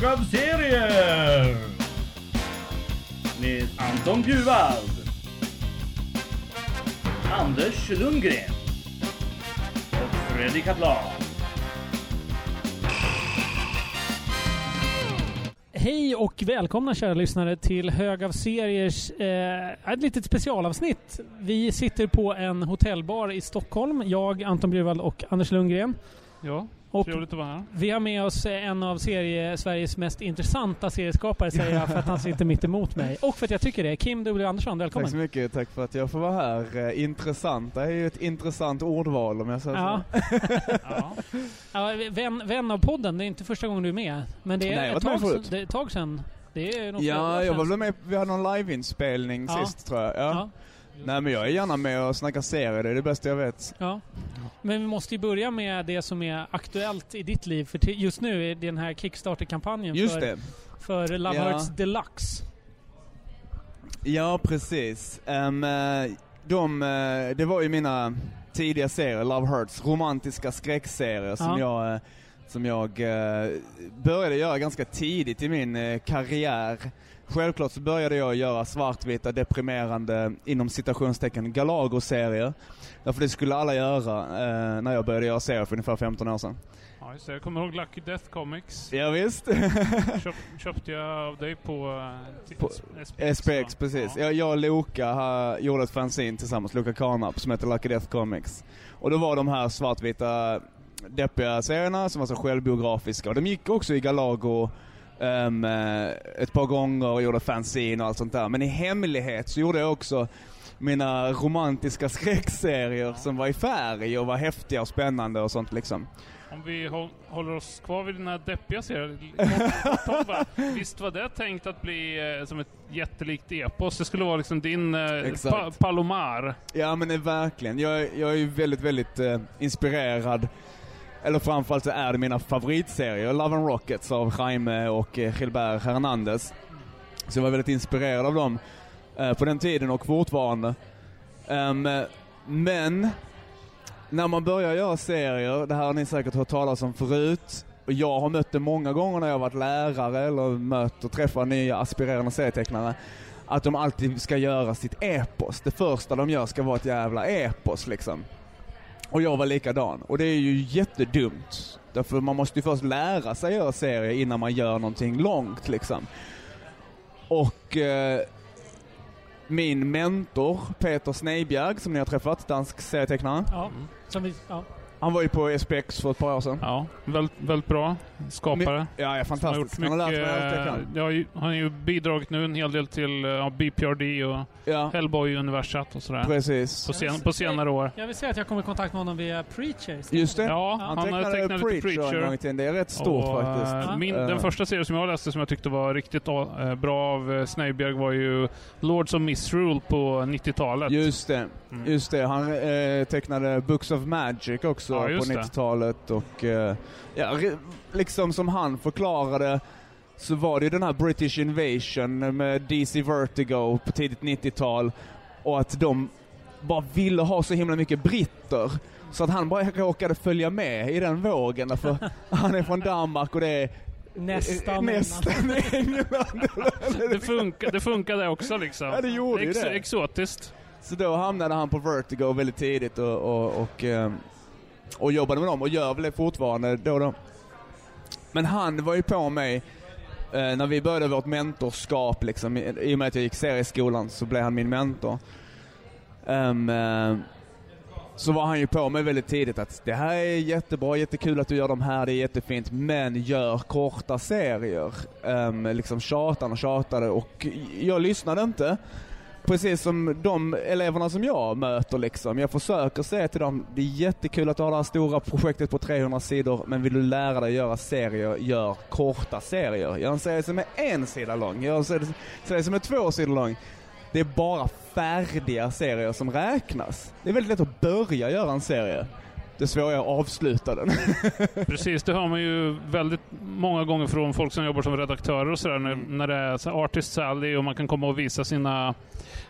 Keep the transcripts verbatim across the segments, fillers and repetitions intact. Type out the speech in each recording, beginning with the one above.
Hög av serier med Anton Bjurvald, Anders Lundgren och Fredrik Kaplan. Hej och välkomna kära lyssnare till Hög av seriers eh, ett litet specialavsnitt. Vi sitter på en hotellbar i Stockholm, jag, Anton Bjurvald och Anders Lundgren. Ja, och trevligt att vara här. Vi har med oss en av serie, Sveriges mest intressanta serieskapare, säger jag, för att han sitter mitt emot mig. Och för att jag tycker det. Kim W. Andersson, välkommen. Tack så mycket, tack för att jag får vara här. Eh, intressant, det är ju ett intressant ordval om jag säger ja. så. ja. ja vän, vän av podden, det är inte första gången du är med. Men det är, Nej, ett, tag sedan, det är ett tag sedan. Det är nog ja, jag var väl med, vi hade någon liveinspelning ja. sist tror jag. Ja. Ja. Nej, men jag är gärna med och snackar serier, det är det bästa jag vet. Ja. Men vi måste ju börja med det som är aktuellt i ditt liv. För just nu är det den här Kickstarter-kampanjen just för, det. för Love ja. Hurts Deluxe. Ja, precis. Um, de, det var ju mina tidiga serier, Love Hurts, romantiska skräckserier som ja. jag, som jag började göra ganska tidigt i min karriär. Självklart så började jag göra svartvita, deprimerande, inom citationstecken, Galago-serier. Därför det skulle alla göra eh, när jag började göra serier för ungefär femton år sedan. Ja, just det. Jag kommer ihåg Lucky Death Comics. Ja, visst. Köp, köpte jag av dig på, uh, på S P X. S P X, precis. Ja. Jag, jag och Loka har gjort ett fanzine tillsammans, Loka Karnap, som heter Lucky Death Comics. Och då var de här svartvita, deppiga serierna som var så självbiografiska. Och de gick också i Galago Um, ett par gånger och gjorde fanzine och allt sånt där. Men i hemlighet så gjorde jag också mina romantiska skräckserier som var i färg och var häftiga och spännande och sånt liksom. Om vi håll, håller oss kvar vid den här deppiga serien. Visst var det tänkt att bli eh, som ett jättelikt epos? Det skulle vara liksom din eh, pa- Palomar. Ja, men det är verkligen. Jag, jag är ju väldigt, väldigt eh, inspirerad. Eller framförallt så är det mina favoritserier, Love and Rockets av Jaime och eh, Gilbert Hernandez. Så jag var väldigt inspirerad av dem eh, på den tiden och fortfarande. Um, men när man börjar göra serier, det här har ni säkert hört talas om förut, och jag har mött det många gånger när jag har varit lärare eller mött och träffat nya aspirerande serietecknare, att de alltid ska göra sitt epos. Det första de gör ska vara ett jävla epos liksom. Och jag var likadan. Och det är ju jättedumt. Därför man måste ju först lära sig göra serier innan man gör någonting långt liksom. Och eh, min mentor Peter Snejbjerg, som ni har träffat, dansk serietecknare. Ja, som vi, ja. Han var ju på S P X för ett par år sedan. Ja, väldigt, väldigt bra skapare. My, ja, ja, fantastiskt. Han har, han har mycket, lärt mig allt jag kan. Ja, han har ju bidragit nu en hel del till ja, B P R D och ja. Hellboy-universat och sådär. Precis. På, sen, på senare år. Jag vill säga att jag kom i kontakt med honom via Preacher. Just det. Ja, han, han tecknade, tecknade Preacher, Preacher en gång till. Det är rätt stort och, faktiskt. Min, uh. Den första serien som jag läste som jag tyckte var riktigt uh, bra av uh, Snejbjerg var ju Lords of Misrule på nittiotalet. Just det. Mm. Just det. Han eh, tecknade Books of Magic också ja, på nittiotalet och eh, ja, liksom som han förklarade så var det ju den här British Invasion med D C Vertigo på tidigt nittiotal och att de bara ville ha så himla mycket britter så att han bara råkade följa med i den vågen för han är från Danmark och det är nästan, nästan England. det, funkar, det funkade också liksom. Ja, det gjorde Ex- det. Exotiskt. Så då hamnade han på Vertigo väldigt tidigt och, och, och, och jobbade med dem och gör väl det fortfarande då och då. Men han var ju på mig eh, när vi började vårt mentorskap liksom, i, i och med att jag gick serieskolan så blev han min mentor. Um, eh, så var han ju på mig väldigt tidigt att det här är jättebra, jättekul att du gör de här, det är jättefint, men gör korta serier. Um, liksom tjatade och tjatade och jag lyssnade inte. Precis som de eleverna som jag möter liksom. Jag försöker säga till dem, det är jättekul att du har det här stora projektet på trehundra sidor, men vill du lära dig göra serier, gör korta serier. Gör en serie som är en sida lång, gör en serie som är två sidor lång. Det är bara färdiga serier som räknas. Det är väldigt lätt att börja göra en serie. Det svåra är att avsluta den. Precis, det har man ju väldigt många gånger från folk som jobbar som redaktörer och sådär, när, när det är så Artist Sally och man kan komma och visa sina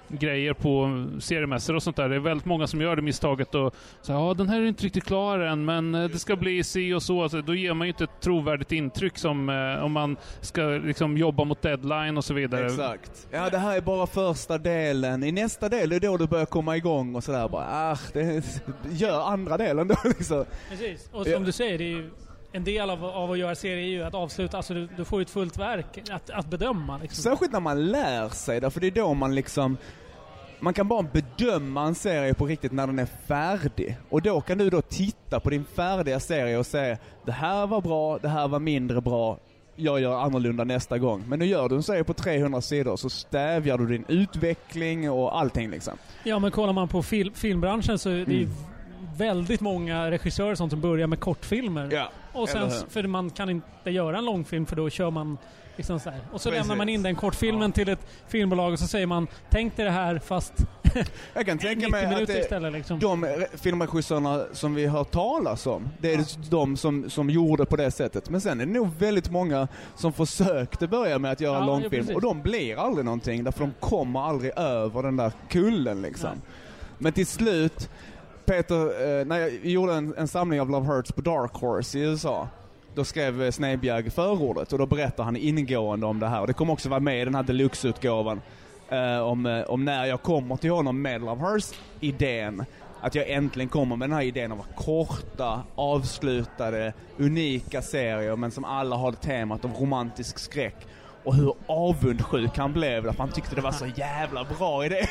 grejer på seriemässor och sånt där. Det är väldigt många som gör det misstaget och säger ja, den här är inte riktigt klar än, men det ska bli si och så. Alltså, då ger man ju inte ett trovärdigt intryck som eh, om man ska liksom jobba mot deadline och så vidare. Exakt. Ja, det här är bara första delen. I nästa del är då du börjar komma igång och sådär. Bara, ah, det gör andra delen då liksom. Precis. Och som ja. du säger, det är ju en del av, av att göra serie är ju att avsluta, alltså du, du får ju ett fullt verk att, att bedöma. Liksom. Särskilt när man lär sig det, för det är då man liksom, man kan bara bedöma en serie på riktigt när den är färdig. Och då kan du då titta på din färdiga serie och säga, det här var bra, det här var mindre bra, jag gör annorlunda nästa gång. Men nu gör du en serie på trehundra sidor så stävjar du din utveckling och allting liksom. Ja, men kollar man på fil- filmbranschen så är det mm. ju väldigt många regissörer som börjar med kortfilmer. Ja, och sen, för man kan inte göra en långfilm för då kör man liksom så här. Och så Precis. lämnar man in den kortfilmen ja. till ett filmbolag och så säger man, tänk dig det här fast jag kan tänka mig att det, istället, liksom. de filmregissörerna som vi har talas om, det är ja. de som, som gjorde på det sättet. Men sen är det nog väldigt många som försökte börja med att göra ja, långfilm ja, och de blir aldrig någonting därför de kommer aldrig över den där kullen liksom. Ja. Men till slut Peter, eh, när jag gjorde en, en samling av Love Hurts på Dark Horse i U S A, då skrev Snejbjerg förordet och då berättar han ingående om det här. Och det kommer också vara med i den här deluxe-utgåvan eh, om, eh, om när jag kommer till honom med Love Hurts-idén. Att jag äntligen kommer med den här idén om korta, avslutade, unika serier men som alla har temat av romantisk skräck. Och hur avundsjuk han blev därför han tyckte det var så jävla bra idé.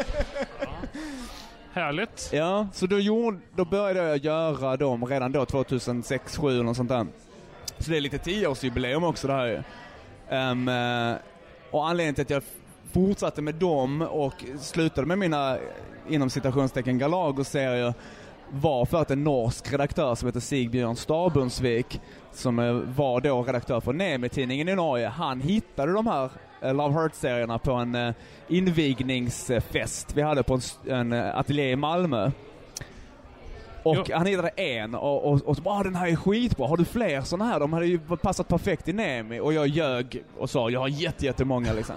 Ja. Härligt. Ja, så då, gjorde, då började jag göra dem redan då tjugohundrasex sju eller något sånt där. Så det är lite tioårsjubileum också det här ju. Um, uh, och anledningen till att jag fortsatte med dem och slutade med mina inom citationstecken Galago-serier var för att en norsk redaktör som heter Sigbjörn Stabundsvik som uh, var då redaktör för Nemi-tidningen i Norge, han hittade de här Love Hurt-serierna på en uh, invigningsfest vi hade på en, en uh, ateljé i Malmö. Och jo. han hittade en och, och, och så bara, den här är skitbra. Har du fler såna här? De hade ju passat perfekt i Nemi. Och jag ljög och sa, jag har jätte, jättemånga liksom.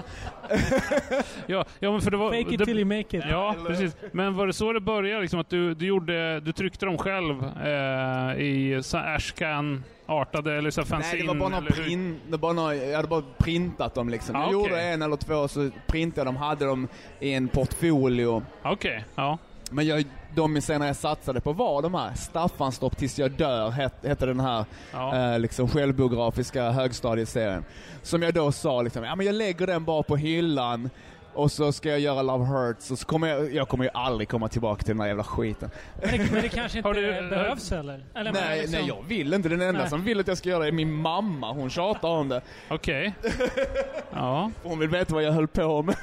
ja, ja, men för det var... Make it det, till you make it. Ja, precis. Men var det så det började? Liksom, att du, du, gjorde, du tryckte dem själv eh, i Ashcan artade eller så fanzine? Nej, det var bara några print, det var bara några, jag hade bara printat dem liksom. Ah, jag okay. gjorde en eller två så printade de, hade dem i en portfolio. Okej, okay. ja. Men jag, de senare jag satsade på var de här Staffanstorp tills jag dör het, hette den här ja. eh, liksom självbiografiska högstadieserien. Som jag då sa liksom, ja men jag lägger den bara på hyllan och så ska jag göra Love Hurts och så kommer jag, jag kommer ju aldrig komma tillbaka till den här jävla skiten. Men det, men det kanske inte du, behövs eller? eller nej, liksom... nej, jag vill inte. Den enda nej. som vill att jag ska göra det är min mamma. Hon tjatar om det. Okej. Okay. Ja. Hon vill veta vad jag höll på med.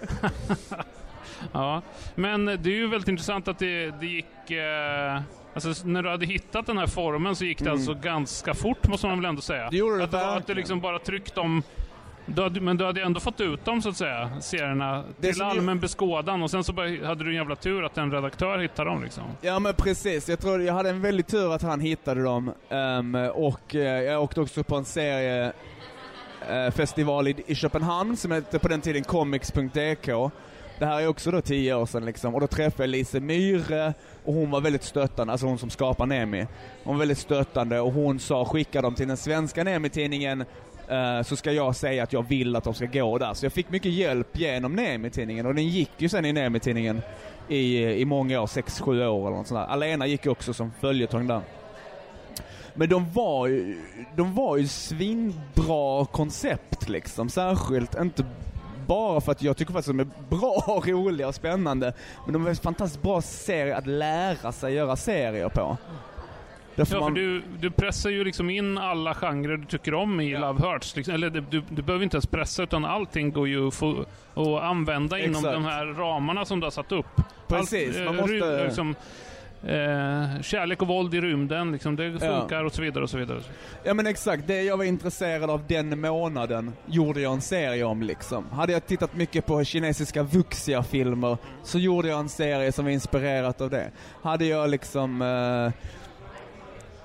Ja, men det är ju väldigt intressant att det, det gick... Eh, alltså när du hade hittat den här formen så gick det mm. alltså ganska fort, måste man väl ändå säga. Det gjorde det att, det var, att du liksom bara tryckt dem... Du hade, men du hade ändå fått ut dem så att säga, serierna det till allmän ju... beskådan och sen så bara, hade du en jävla tur att en redaktör hittade dem liksom. Ja men precis, jag tror jag hade en väldigt tur att han hittade dem um, och uh, jag åkte också på en serie uh, festival i, i Köpenhamn som hette på den tiden comics punkt d k. Det här är också då tio år sedan liksom. Och då träffade jag Lise Myhre och hon var väldigt stöttande, alltså hon som skapar Nemi. Hon var väldigt stöttande och hon sa, skicka dem till den svenska Nemi-tidningen uh, så ska jag säga att jag vill att de ska gå där. Så jag fick mycket hjälp genom Nemi-tidningen och den gick ju sen i Nemi-tidningen i, i många år, sex sju år eller något sånt där. Alena gick också som följetong där. Men de var ju, de var ju svinbra koncept liksom, särskilt inte bara för att jag tycker faktiskt att de är bra, roliga och spännande. Men de är fantastiskt bra serier att lära sig göra serier på. Därför ja, man... för du, du pressar ju liksom in alla genrer du tycker om i ja. Love Hurts. Liksom, eller du, du behöver inte ens pressa utan allting går ju att få att använda inom Exakt. de här ramarna som du har satt upp. Precis, Allt, man måste... Ry, liksom, Eh, kärlek och våld i rymden liksom, det funkar ja. och så vidare och så vidare. Ja men exakt, det jag var intresserad av den månaden gjorde jag en serie om liksom. Hade jag tittat mycket på kinesiska vuxia-filmer så gjorde jag en serie som var inspirerat av det. Hade jag liksom eh,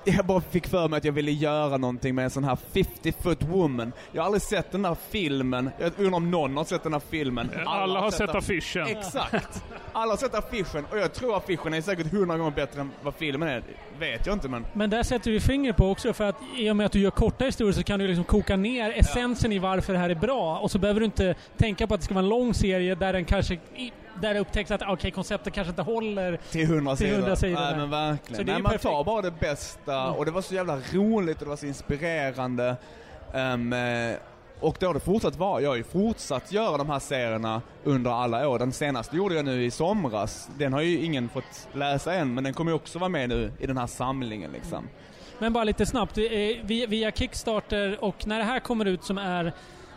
jag bara fick för mig att jag ville göra någonting med en sån här fifty foot woman. Jag har aldrig sett den här filmen. Jag undrar om någon har sett den här filmen. Alla, Alla har sett, sett affischen. Exakt. Alla har sett affischen. Och jag tror affischen är säkert hundra gånger bättre än vad filmen är. Vet jag inte, men... Men där sätter vi finger på också, för att i och med att du gör korta historier så kan du liksom koka ner essensen ja. i varför det här är bra. Och så behöver du inte tänka på att det ska vara en lång serie där den kanske... Där det upptäcks att okay, konceptet kanske inte håller till hundra sidor. hundra sidor. Nej, men verkligen. Så det Nej, är man perfekt. tar bara det bästa. Mm. Och det var så jävla roligt och det var så inspirerande. Um, och det har det fortsatt vara. Jag har ju fortsatt göra de här serierna under alla år. Den senaste gjorde jag nu i somras. Den har ju ingen fått läsa än, men den kommer ju också vara med nu i den här samlingen liksom. Mm. Men bara lite snabbt, via, via Kickstarter, och när det här kommer ut som är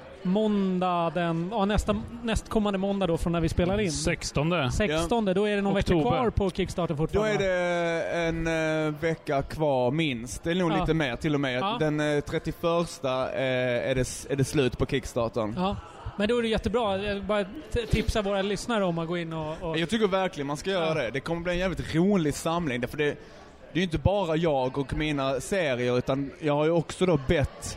måndag, den, ja, nästa, nästkommande måndag då från när vi spelar in. sextonde. sextonde, då är det någon Oktober. vecka kvar på Kickstarter fortfarande. Då är det en uh, vecka kvar minst. Det är nog ja. lite mer till och med. Ja. Den uh, trettioförsta uh, är, det, är det slut på Kickstarter. Ja. Men då är det jättebra. Jag bara tipsa våra lyssnare om att gå in och... och... Jag tycker verkligen man ska göra ja. det. Det kommer bli en jävligt rolig samling. För det, det är ju inte bara jag och mina serier, utan jag har ju också då bett...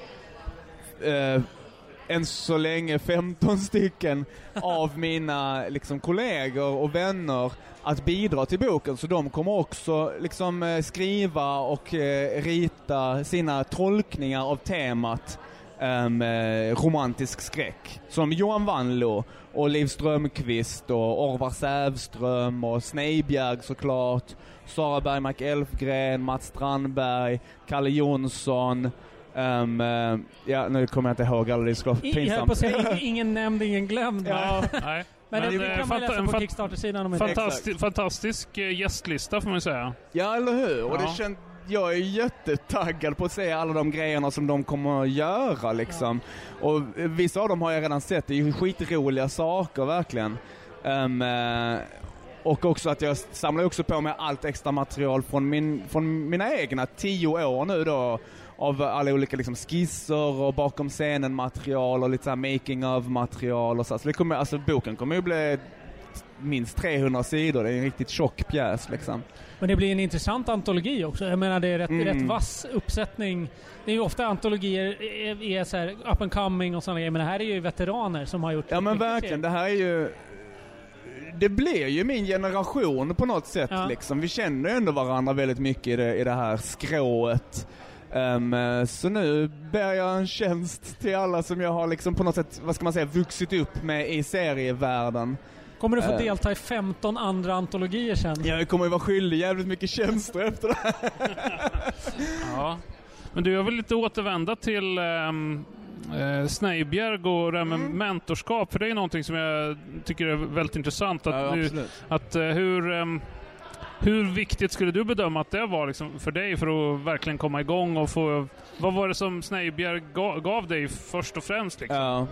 Uh, än så länge femton stycken av mina liksom kollegor och vänner att bidra till boken, så de kommer också liksom skriva och eh, rita sina tolkningar av temat um, eh, romantisk skräck, som Johan Wanlo och Liv Strömqvist och Orvar Sävström och Snejbjerg såklart, Sara Bergmark Elfgren, Mats Strandberg, Kalle Jonsson. Um, uh, ja, nu kommer jag inte ihåg alla, det är så pinsamt. Jag på säga, ingen nämnd, ingen glömd. Ja, nej. Men, Men det, det kan man läsa på fant- Kickstarter-sidan om fantasti- Fantastisk gästlista får man säga. Ja, eller hur? Och ja. det känd, jag är jättetaggad på att se alla de grejerna som de kommer att göra liksom. Ja. Och vissa av dem har jag redan sett. Det är ju skitroliga saker verkligen. Um, uh, och också att jag samlar också på mig allt extra material från, min, från mina egna tio år nu då. Av alla olika liksom skisser och bakom scenen material och lite så här making of material och så. Så det kommer, alltså boken kommer ju bli minst trehundra sidor. Det är en riktigt tjock pjäs liksom. Men det blir en intressant antologi också. Jag menar, det är rätt, mm. rätt vass uppsättning. Det är ju ofta antologier är, är så här up and coming och sådana grejer, men det här är ju veteraner som har gjort. Ja, men verkligen, det här är ju, det blir ju min generation på något sätt ja. liksom. Vi känner ju ändå varandra väldigt mycket i det, i det här skrået. Um, så nu ber jag en tjänst till alla som jag har liksom på något sätt, vad ska man säga, vuxit upp med i serievärlden. Kommer du få uh, delta i femton andra antologier sen? Ja, jag kommer ju vara skyldig jävligt mycket tjänster efter det här. Ja, men du, jag vill lite återvända till um, uh, Snejbjerg och det här med mm. mentorskap, för det är någonting som jag tycker är väldigt intressant. Att, ja, du, att uh, hur... Um, Hur viktigt skulle du bedöma att det var liksom för dig för att verkligen komma igång och få... Vad var det som Snejbjerg gav, gav dig först och främst? Liksom? Ja.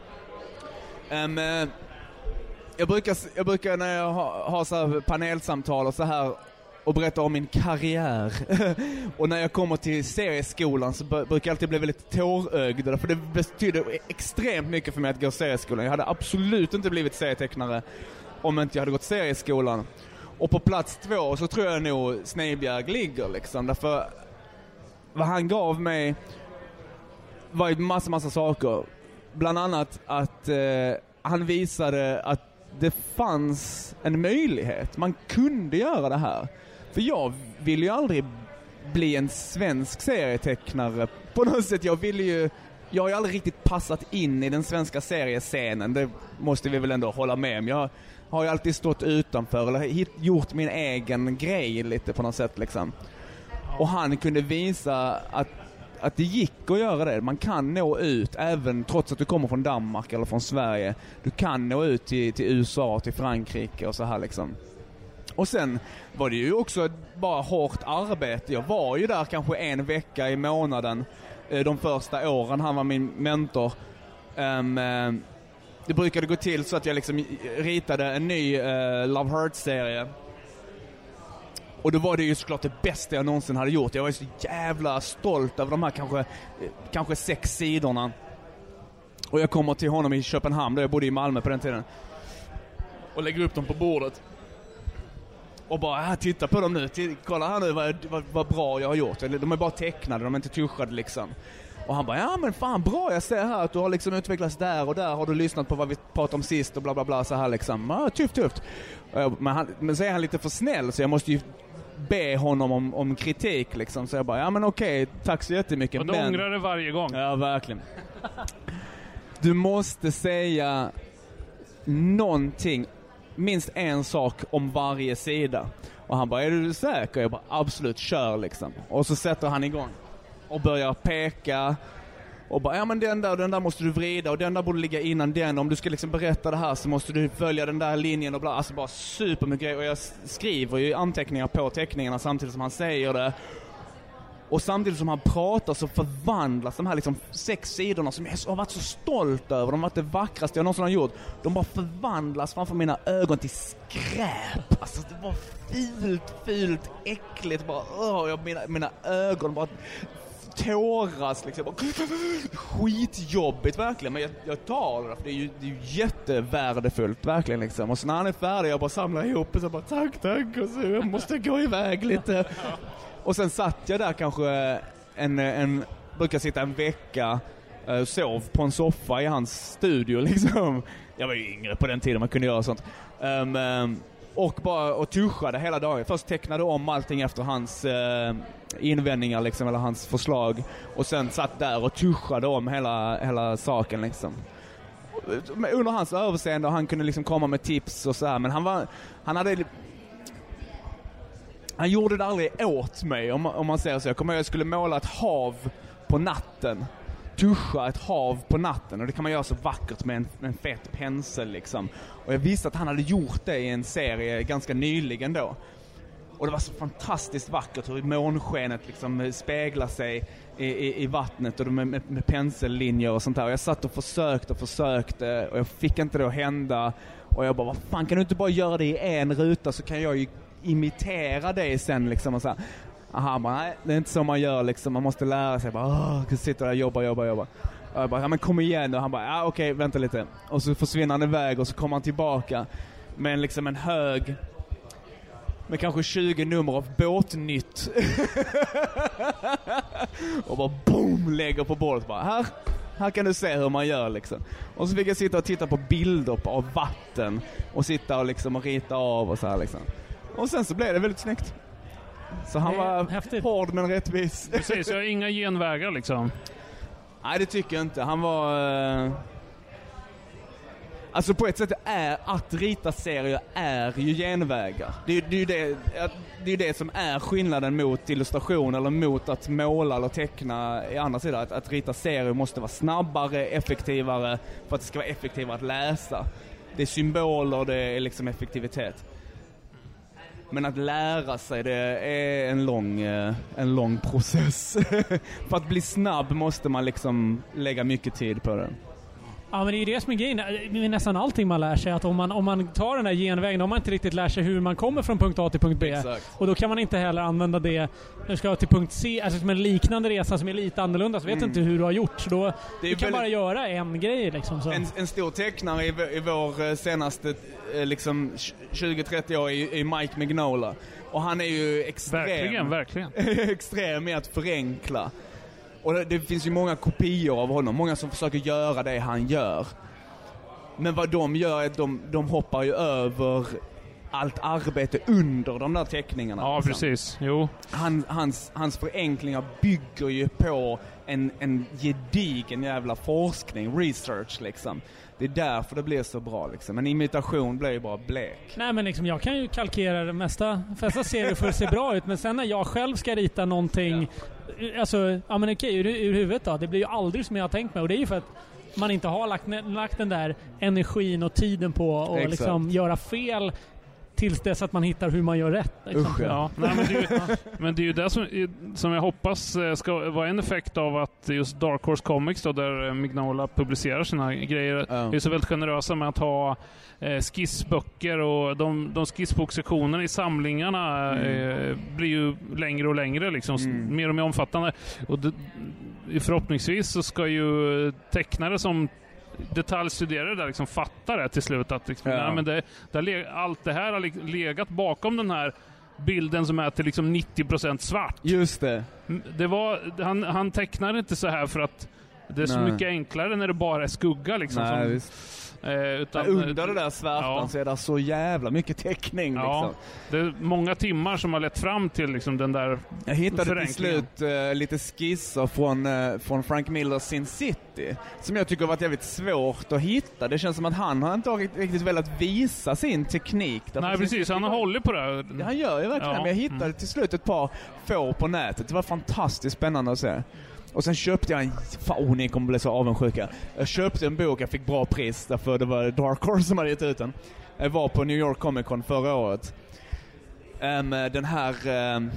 Um, jag, brukar, jag brukar när jag har, har så här panelsamtal och så här och berätta om min karriär. Och när jag kommer till serieskolan så brukar jag alltid bli väldigt tårögd. För det betyder extremt mycket för mig att gå serieskolan. Jag hade absolut inte blivit serietecknare om inte jag hade gått serieskolan. Och på plats två så tror jag nog Snejbjerg ligger liksom. Därför vad han gav mig var ju massa, massa saker. Bland annat att eh, han visade att det fanns en möjlighet. Man kunde göra det här. För jag ville ju aldrig bli en svensk serietecknare. På något sätt, jag ville ju... Jag har ju aldrig riktigt passat in i den svenska seriescenen. Det måste vi väl ändå hålla med om. Jag har ju alltid stått utanför eller hit, gjort min egen grej lite på något sätt liksom. Och han kunde visa att, att det gick att göra det. Man kan nå ut även trots att du kommer från Danmark eller från Sverige. Du kan nå ut till, till U S A, till Frankrike och så här liksom. Och sen var det ju också bara hårt arbete. Jag var ju där kanske en vecka i månaden de första åren. Han var min mentor. Um, det brukade gå till så att jag liksom ritade en ny uh, Love Hurt-serie. Och då var det ju såklart det bästa jag någonsin hade gjort. Jag var ju så jävla stolt över de här kanske, kanske sex sidorna. Och jag kommer till honom i Köpenhamn, där jag bodde i Malmö på den tiden. Och lägger upp dem på bordet. Och bara, ah, titta på dem nu, T- kolla här nu vad, vad, vad bra jag har gjort. De är bara tecknade, de är inte tuschade liksom. Och han bara, ja men fan bra, jag ser här att du har liksom utvecklats där och där har du lyssnat på vad vi pratade om sist och bla bla bla så här liksom. Ah, tufft, tufft. Men, han, men så är han lite för snäll så jag måste ju be honom om, om kritik liksom. Så jag bara, ja men okej, tack så jättemycket. Och du men... ångrar det varje gång. Ja, verkligen. Du måste säga någonting, minst en sak om varje sida. Och han bara, är du säker? Jag bara, absolut, kör liksom. Och så sätter han igång och börjar peka och bara, ja men den där, den där måste du vrida och den där borde ligga innan den. Om du ska liksom berätta det här så måste du följa den där linjen och bla. Alltså bara supermycket grejer. Och jag skriver ju anteckningar på teckningarna samtidigt som han säger det. Och samtidigt som han pratar så förvandlas de här liksom sex sidorna som jag har varit så stolt över. De har varit det vackraste jag någonsin har gjort. De bara förvandlas framför mina ögon till skräp. Alltså det var fult, fult, äckligt. Bara, åh, jag, mina, mina ögon bara tåras liksom. Bara, skitjobbigt verkligen. Men jag, jag tar det för det är ju, det är ju jättevärdefullt verkligen liksom. Och så när han är färdig jag bara samlar ihop och så bara tack, tack. Och så jag måste gå iväg lite. Och sen satt jag där kanske en, en brukar sitta en vecka och sov på en soffa i hans studio liksom. Jag var ju yngre på den tiden man kunde göra sånt. Um, um, och bara och tuschade hela dagen. Först tecknade om allting efter hans uh, invändningar liksom, eller hans förslag. Och sen satt där och tuschade om hela, hela saken liksom. Under hans överseende och han kunde liksom komma med tips och så här. Men han var, han hade... Han gjorde det aldrig åt mig, om, om man säger så. Jag kommer ihåg att jag skulle måla ett hav på natten. Tuscha ett hav på natten. Och det kan man göra så vackert med en, med en fet pensel liksom. Och jag visste att han hade gjort det i en serie ganska nyligen då. Och det var så fantastiskt vackert hur månskenet liksom speglar sig i, i, i vattnet och med, med, med pensellinjer och sånt där. Och jag satt och försökte och försökte och jag fick inte det att hända. Och jag bara, vad fan, kan du inte bara göra det i en ruta så kan jag ju imitera det sen liksom och så här. Aha, bara, nej, det är inte så man gör liksom, man måste lära sig bara, åh, jag sitter där och jobbar, jobbar, jobbar. Och jag bara, ja men kom igen. Och han bara, ja okej, vänta lite. Och så försvinner han iväg och så kommer han tillbaka med liksom en hög med kanske tjugo nummer av båtnytt. Och bara boom, lägger på bordet bara, här Här kan du se hur man gör liksom. Och så fick jag sitta och titta på bilder på, av vatten och sitta och liksom och rita av och så här liksom. Och sen så blev det väldigt snyggt. Så han var häftigt. Hård men rättvis. Precis, jag har inga genvägar liksom. Nej, det tycker jag inte. Han var... Uh... Alltså på ett sätt är att rita serier är ju genvägar. Det är, det är ju det, det är det som är skillnaden mot illustration eller mot att måla eller teckna i andra sidan. Att, att rita serier måste vara snabbare, effektivare för att det ska vara effektivare att läsa. Det är symboler, det är liksom effektivitet. Men att lära sig, det är en lång, en lång process. För att bli snabb måste man liksom lägga mycket tid på det. Ja, men det är ju det som är grejen. Det är nästan allting man lär sig. Att om man, om man tar den här genvägen, om man inte riktigt lär sig hur man kommer från punkt A till punkt B. Exakt. Och då kan man inte heller använda det när du ska till punkt C, alltså som en liknande resa som är lite annorlunda, så vet mm. inte hur du har gjort. Så då, du kan väldigt... bara göra en grej liksom. Så. En, en stor tecknare i, i vår senaste liksom, tjugo trettio år är, är Mike Mignola. Och han är ju extrem, verkligen, verkligen. extrem i att förenkla. Och det, det finns ju många kopior av honom. Många som försöker göra det han gör. Men vad de gör är att de, de hoppar ju över allt arbete under de där teckningarna. Ja, liksom. Precis. Jo. Han, hans, hans förenklingar bygger ju på en, en gedigen jävla forskning, research liksom. Det är därför det blir så bra liksom. En imitation blir ju bara blek. Nej, men liksom, jag kan ju kalkera det mesta. Flesta serier för att se bra ut. Men sen när jag själv ska rita någonting... Ja. Alltså, ja men okej, ur, ur huvudet då. Det blir ju aldrig som jag har tänkt mig. Och det är ju för att man inte har lagt, lagt den där energin och tiden på att liksom göra fel tills dess att man hittar hur man gör rätt. Liksom. Usch, ja. Ja, nej, men, det är ju, men det är ju det som, som jag hoppas ska vara en effekt av att just Dark Horse Comics då, där Mignola publicerar sina grejer, oh. är så väldigt generösa med att ha eh, skissböcker, och de, de skissboksektionerna i samlingarna mm. eh, blir ju längre och längre liksom, mm. mer och mer omfattande, och det, förhoppningsvis så ska ju tecknare som detaljstuderare där liksom fattar det till slut att liksom, Ja. nej, men det, det har leg- allt det här har leg- legat bakom den här bilden som är till liksom nittio procent svart. Just det. Det var, han, han tecknar inte så här för att det är så Nej. mycket enklare när det bara är skugga liksom. Nej, som, visst. eh, utan, Under det där svärtan ja. så är det så jävla mycket teckning Ja, liksom. det är många timmar som har lett fram till liksom den där Jag hittade till förenklingen. slut uh, lite skisser från, uh, från Frank Millers Sin City som jag tycker har varit jävligt svårt att hitta. Det känns som att han har inte riktigt, riktigt velat visa sin teknik. Nej, precis. Han har hållit på det här. Ja, han gör ju verkligen. Ja. Men jag hittade Mm. till slut ett par få på nätet. Det var fantastiskt spännande att se. Och sen köpte jag en... Fan, oh, ni kommer bli så avundsjuka. Jag köpte en bok, jag fick bra pris därför det var Dark Horse som hade gett ut den. Jag var på New York Comic Con förra året. Um, den här um,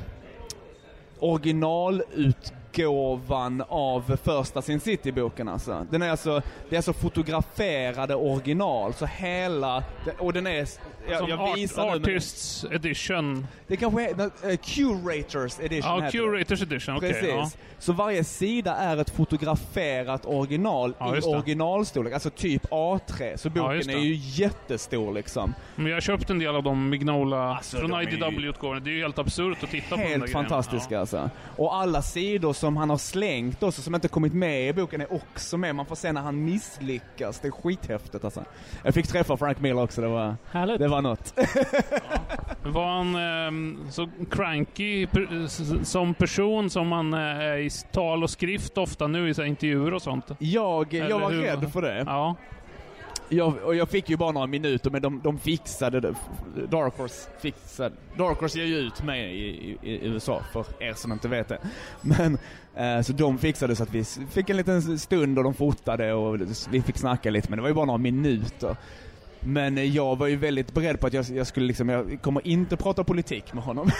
originalutgåvan av första Sin City-boken alltså. Den är alltså, det är alltså fotograferade original, så hela, och den är, jag, Som jag visar art, nu, men Artists Edition. det kanske är uh, Curators Edition Ja, heter det. Curators Edition, okej. Precis. Ja. Så varje sida är ett fotograferat original Ja, i just det. originalstorlek, alltså typ A tre. Så boken just det. är ju jättestor liksom. Men jag har köpt en del av de Mignola Alltså, från de är I D W-utgåvorna. Det är ju helt absurt att titta på de där Helt grejerna. fantastiska Ja. alltså. Och alla sidor som han har slängt också, som inte kommit med i boken, är också med. Man får se när han misslyckas. Det är skithäftigt alltså. Jag fick träffa Frank Miller också, det var, Härligt. det var något. Var han eh, så cranky per, s- som person som han eh, är i tal och skrift ofta nu i så här intervjuer och sånt? Jag, jag Eller var hur? rädd för det. Ja. Jag, och jag fick ju bara några minuter, men de, de fixade det. Dark Horse fixade. Dark Horse ger ju ut mig i, i, i U S A, för er som inte vet det. Men, eh, så de fixade så att vi fick en liten stund och de fotade och vi fick snacka lite, men det var ju bara några minuter. Men eh, jag var ju väldigt beredd på att jag, jag skulle liksom, jag kommer inte prata politik med honom.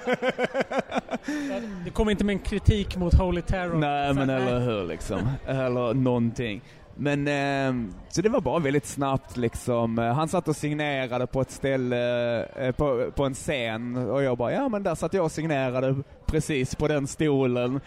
Du kommer inte med en kritik mot Holy Terror. Nej, men Så- eller hur liksom. Eller någonting. Men eh, så det var bara väldigt snabbt liksom. Han satt och signerade på ett ställe, eh, på, på en scen, och jag bara, ja men där satt jag och signerade precis på den stolen.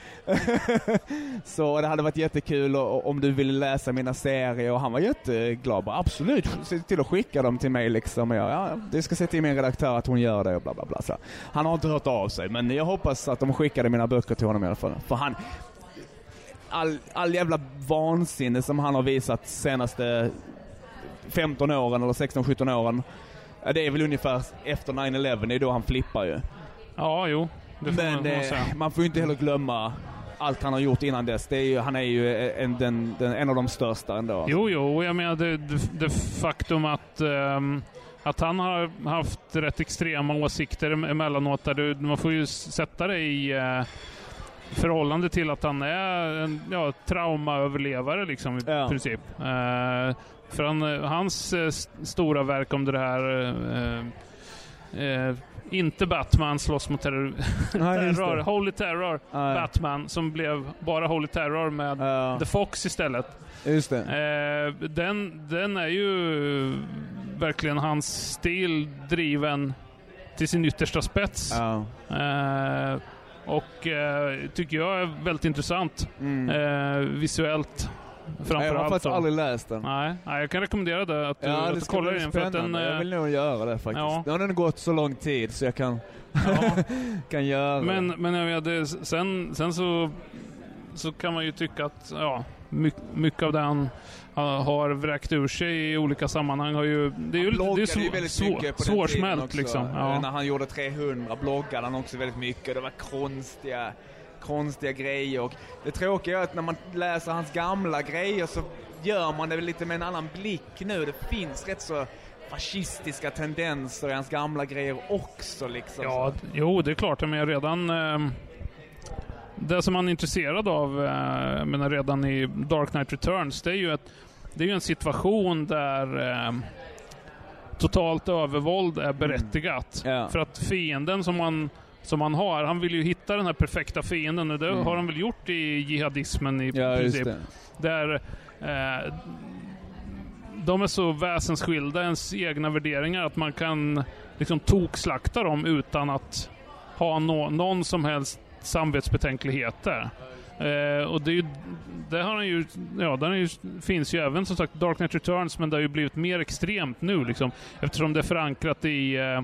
Så det hade varit jättekul och, om du ville läsa mina serier, och han var jätteglad. Bara, absolut, se till att skicka dem till mig liksom. Och jag, ja, det ska säga till min redaktör att hon gör det och bla bla bla. Så han har inte hört av sig, men jag hoppas att de skickade mina böcker till honom i alla fall. För han... All, all jävla vansinne som han har visat senaste femton åren eller sexton sjutton åren. Ja, det är väl ungefär efter nine eleven, det är då han flippar ju. Ja, jo. Det får Men man, man eh, säga. man får ju inte heller glömma allt han har gjort innan dess. Det är ju, han är ju en, den, den, en av de största ändå. Jo, jo. Jag menar det, det, det faktum att, ehm, att han har haft rätt extrema åsikter emellanåt. Där du, man får ju sätta det i eh, förhållande till att han är en ja, traumaöverlevare liksom, i Ja. princip. Eh, för han, hans eh, st- stora verk om det här eh, eh, inte Batman slåss mot terror, Ja, just terror det. Holy Terror, Ja. Batman, som blev bara Holy Terror med Ja. The Fox istället. Just det. Eh, den, den är ju verkligen hans stil driven till sin yttersta spets. Ja. Eh, och eh, tycker jag är väldigt intressant. Mm. Eh, visuellt Jag har framförallt. faktiskt då. aldrig läst den. Nej, nej, jag kan rekommendera det att du, Ja, att det du ska kollar bli in för att den... spännande. Jag eh, vill nog göra det faktiskt. ja. Nu har den gått så lång tid så jag kan, ja. kan göra Men, det. men jag vet, det, sen, sen så, så kan man ju tycka att ja, mycket, mycket av det han uh, har vräkt ur sig i olika sammanhang har ju... Det är ju, det är bloggade svår, ju väldigt svår, mycket på den tiden svårsmält också. liksom. Eh, Ja. När han gjorde trehundra bloggade han också väldigt mycket. Det var konstiga, konstiga grejer. Och det tråkiga är att när man läser hans gamla grejer så gör man det väl lite med en annan blick nu. Det finns rätt så fascistiska tendenser i hans gamla grejer också liksom. Ja, Så. jo, det är klart. Men jag redan... Eh, det som man är intresserad av, eh, jag menar redan i Dark Knight Returns, det är ju, ett, det är ju en situation där eh, totalt övervåld är berättigat. Ja. För att fienden som man, som man har, han vill ju hitta den här perfekta fienden, och det Mm. har han väl gjort i jihadismen i Ja, just princip. det. Där eh, de är så väsensskilda ens egna värderingar att man kan liksom tokslakta dem utan att ha no- någon som helst samvetsbetänkligheter. Eh, och det, är ju, det har han ju, ja, den är ju, finns ju även som sagt Dark Knight Returns, men det har ju blivit mer extremt nu liksom, eftersom det är förankrat i eh,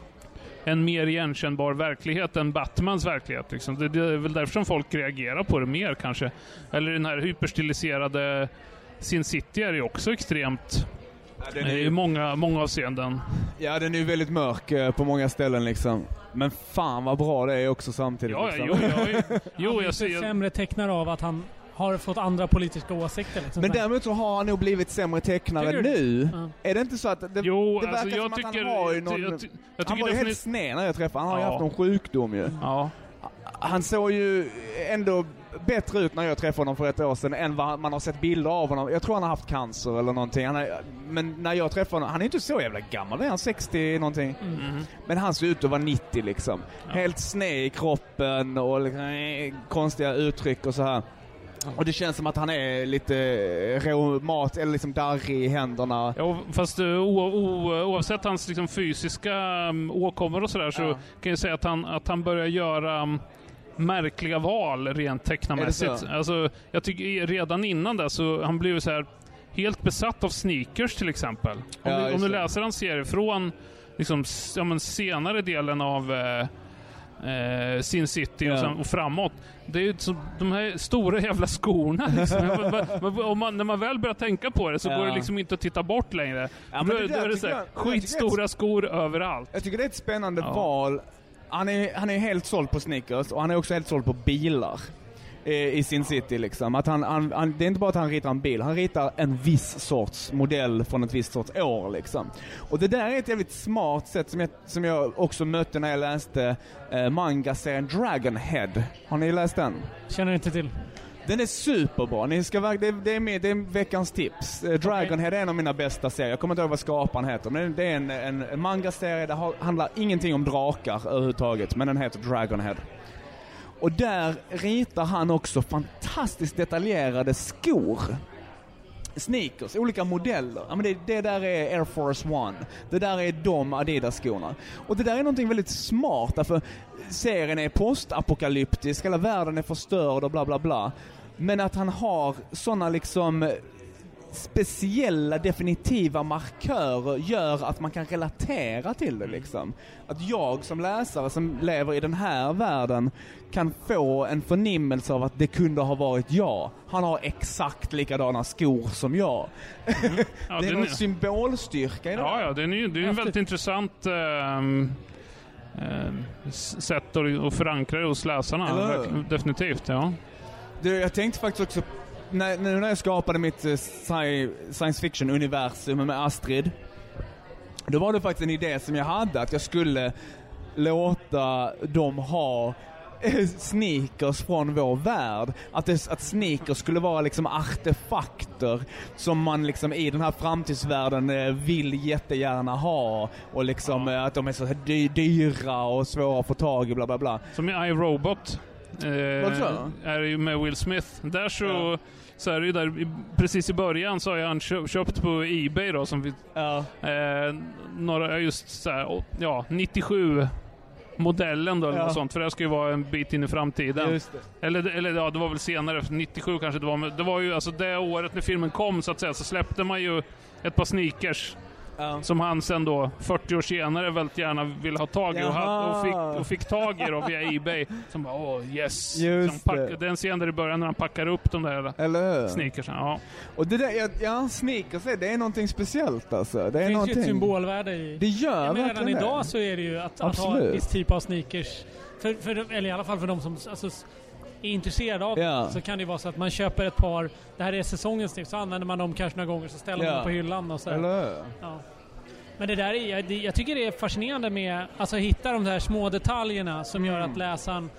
en mer igenkännbar verklighet än Batmans verklighet liksom. det, det är väl därför som folk reagerar på det mer kanske. Eller den här hyperstiliserade Sin City är ju också extremt. Ja, den är är ju ju många, många avseenden. Ja, den är ju väldigt mörk eh, på många ställen liksom. Men fan vad bra det är också samtidigt. Ja, liksom. jo, jo, jo, jo Han jag är ser. sämre tecknare av att han har fått andra politiska åsikter. Liksom. Men däremot så har han nog blivit sämre tecknare Tycker du? nu. Ja. Är det inte så att det, Jo, det verkar alltså, jag som att tycker, han har ju någon... jag, ty- jag han tycker var ju definitivt- helt sned när jag träffade. Han har ju Ja. haft någon sjukdom ju. Ja. Han såg ju ändå bättre ut när jag träffade honom för ett år sedan än vad man har sett bilder av honom. Jag tror han har haft cancer eller någonting. Han är, men när jag träffade honom, han är inte så jävla gammal. Är han sextio någonting? Mm. Men han ser ut att vara nittio liksom. Ja. Helt sned i kroppen och liksom, eh, konstiga uttryck och så här. Och det känns som att han är lite reumat eller liksom darrig i händerna. Ja, fast uh, o, o, oavsett hans liksom, fysiska um, åkommor och sådär så Ja. kan jag säga att han, att han börjar göra um, märkliga val rent tecknamässigt. Är det så? Alltså, jag tycker redan innan det så han blev så här helt besatt av sneakers till exempel. Om, Ja, du, just om du det. läser hans serie från liksom, s- ja, men senare delen av eh, eh, Sin City Ja. och, sen, och framåt. Det är ju så, de här stora jävla skorna liksom. Men om man, när man väl börjar tänka på det så Ja. går det liksom inte att titta bort längre. Ja, men då, det då där är det tycker så här, jag- det där tycker jag skitstora skor överallt. Jag tycker det är ett spännande Ja. val. Han är, han är helt såld på sneakers och han är också helt såld på bilar. I Sin City liksom. Att han, han, han, det är inte bara att han ritar en bil, han ritar en viss sorts modell från ett visst sorts år liksom. Och det där är ett jävligt smart sätt som jag, som jag också mötte när jag läste eh, manga-serien Dragonhead. Har ni läst den? Känner inte till. Den är superbra. Ni ska, verk- det, det, är med, det är veckans tips. Eh, Dragonhead är en av mina bästa serier. Jag kommer inte ihåg vad skaparen heter. Men det är en, en, en manga-serie. Det har, handlar ingenting om drakar överhuvudtaget. Men den heter Dragonhead. Och där ritar han också fantastiskt detaljerade skor. Sneakers, olika modeller. Ja, men det, det där är Air Force One. Det där är de Adidas-skorna. Och det där är någonting väldigt smart. Därför serien är postapokalyptisk. Hela världen är förstörd och bla bla bla. Men att han har såna liksom speciella definitiva markörer gör att man kan relatera till det liksom. Att jag som läsare som lever i den här världen kan få en förnimmelse av att det kunde ha varit jag. Han har exakt likadana skor som jag. Mm. Ja, det är den någon är- symbolstyrka i det. Ja, ja, det är ju det är ju en väldigt intressant ehm, ehm, s- sätt att, att förankra det hos läsarna. Eller hur? Verkligen, definitivt, ja. Du, jag tänkte faktiskt också när, nu när jag skapade mitt eh, sci- science fiction-universum med Astrid, då var det faktiskt en idé som jag hade att jag skulle låta dem ha eh, sneakers från vår värld. Att, det, att sneakers skulle vara liksom artefakter som man liksom i den här framtidsvärlden eh, vill jättegärna ha. Och liksom eh, att de är så här dy- dyra och svåra att få tag i, bla bla bla. Som i iRobot. Eh, Vad så? är ju med Will Smith. Där så, Ja. så är det ju där, i, precis i början så har han kö, köpt på eBay då, som vi, Ja. eh, några, just så här, å- ja, nittiosju modellen då, eller Ja. något sånt, för det ska ju vara en bit in i framtiden. Just det. Eller, eller ja, det var väl senare, nittiosju kanske det var, men det var ju alltså det året när filmen kom så att säga, så släppte man ju ett par sneakers Ja. som han sen då fyrtio år senare väldigt gärna ville ha tag i och, hade, och, fick, Jaha. och fick tag i då via eBay. Som bara, åh yes. Just Som det. pack, den scenen där i början när han packar upp de där Eller hur? sneakersen. Ja. Och det där, ja, ja sneakers, det är någonting speciellt alltså. Det är Det finns ju någonting. ett symbolvärde i... Det gör Ja, men redan verkligen idag det. så är det ju att, att ha en Absolut. viss typ av sneakers. För, för, eller i alla fall för de som alltså, s- är intresserade av Ja. det, så kan det ju vara så att man köper ett par, det här är säsongens sneakers, så använder man dem kanske några gånger, så ställer man Ja. dem på hyllan och så här. Eller hur? Ja. Men det där är, jag, det, jag tycker det är fascinerande med alltså hitta de där små detaljerna som gör Mm. att läsaren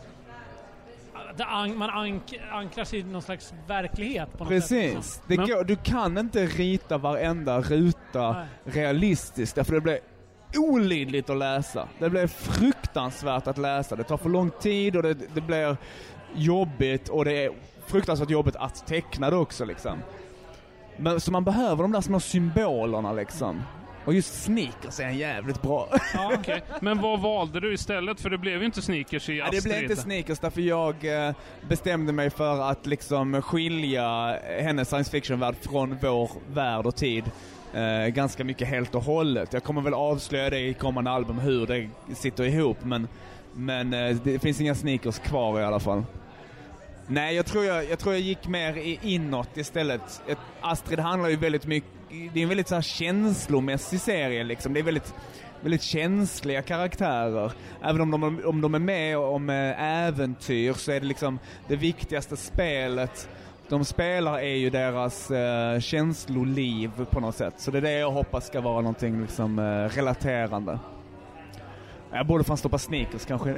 det an, man ank, ankrar sig i någon slags verklighet på något sätt. Precis. Det Men- går, du kan inte rita varenda ruta Nej. realistiskt, därför det blir olidligt att läsa. Det blir fruktansvärt att läsa. Det tar för lång tid och det, det blir jobbigt, och det är fruktansvärt jobbigt att teckna det också liksom. Men, så man behöver de där små symbolerna liksom. Och just sneakers är en jävligt bra. Ja, okay. Men vad valde du istället? För det blev ju inte sneakers i Astrid. Ja, det blev inte sneakers därför jag eh, bestämde mig för att liksom skilja hennes science fiction-värld från vår värld och tid. Eh, ganska mycket helt och hållet. Jag kommer väl avslöja det i kommande album hur det sitter ihop, men, men eh, det finns inga sneakers kvar i alla fall. Nej, jag tror jag, jag, tror jag gick mer inåt istället. Ett, Astrid handlar ju väldigt mycket, det är en väldigt så här känslomässig serie liksom. Det är väldigt, väldigt känsliga karaktärer. Även om de, om de är med om äventyr så är det liksom det viktigaste spelet de spelar är ju deras uh, känsloliv på något sätt. Så det är det jag hoppas ska vara någonting liksom uh, relaterande. Jag borde fan stoppa sneakers kanske.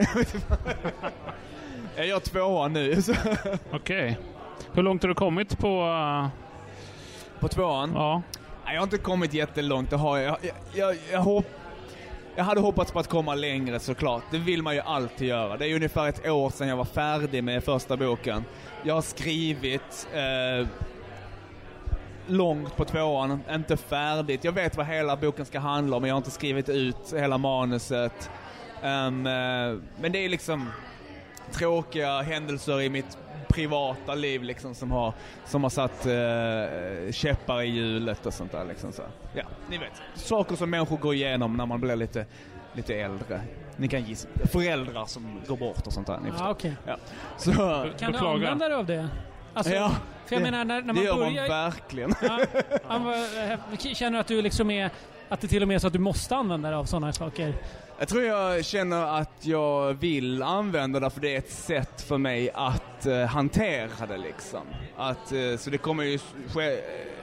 Jag gör tvåan nu. Okej. Okay. Hur långt har du kommit på... Uh... På tvåan? Ja. Nej, jag har inte kommit jättelångt. Det har jag. Jag, jag, jag, hopp... jag hade hoppats på att komma längre såklart. Det vill man ju alltid göra. Det är ungefär ett år sedan jag var färdig med första boken. Jag har skrivit eh, långt på tvåan, inte färdigt. Jag vet vad hela boken ska handla om, men jag har inte skrivit ut hela manuset. Um, eh, men det är liksom tråkiga händelser i mitt privata liv liksom, som har som har satt uh, käppar i hjulet och sånt där liksom, så. Ja, ni vet. Saker som människor går igenom när man blir lite lite äldre. Ni kan gissa föräldrar som går bort och sånt där. Ni ja, okay. Ja. Så kan du använda dig av det? Alltså, ja, för jag det, menar när, när man det gör börjar, man verkligen. Ja, känner du att du liksom är att det till och med är så att du måste använda dig av sådana saker? Jag tror jag känner att jag vill använda det för det är ett sätt för mig att uh, hantera det liksom. Att, uh, så det kommer ju ske, uh,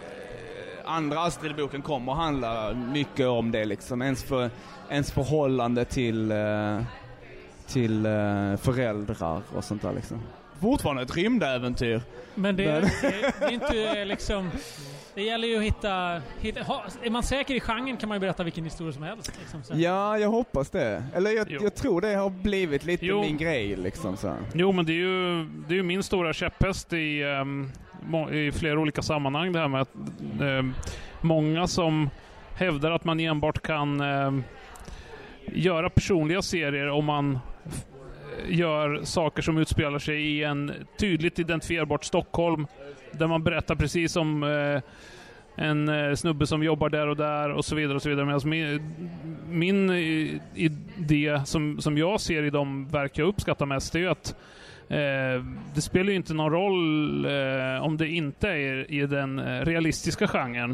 andra Astrid-boken kommer att handla mycket om det liksom. Ens, för, ens förhållande till, uh, till uh, föräldrar och sånt där liksom. Fortfarande ett rymdäventyr. Men det är, det, det är inte liksom... Det gäller ju att hitta, hitta ha, är man säker i genren kan man ju berätta vilken historia som helst liksom, så. Ja, jag hoppas det. Eller jag, jag tror det har blivit lite jo. min grej liksom, så. Jo, men det är ju, det är ju min stora käpphäst i, um, i flera olika sammanhang, det här med att um, många som hävdar att man enbart kan um, göra personliga serier om man f- gör saker som utspelar sig i en tydligt identifierbart Stockholm där man berättar precis om eh, en eh, snubbe som jobbar där och där och så vidare och så vidare. Men alltså min, min idé som, som jag ser i de verk jag uppskattar mest är ju att eh, det spelar ju inte någon roll eh, om det inte är i den realistiska genren.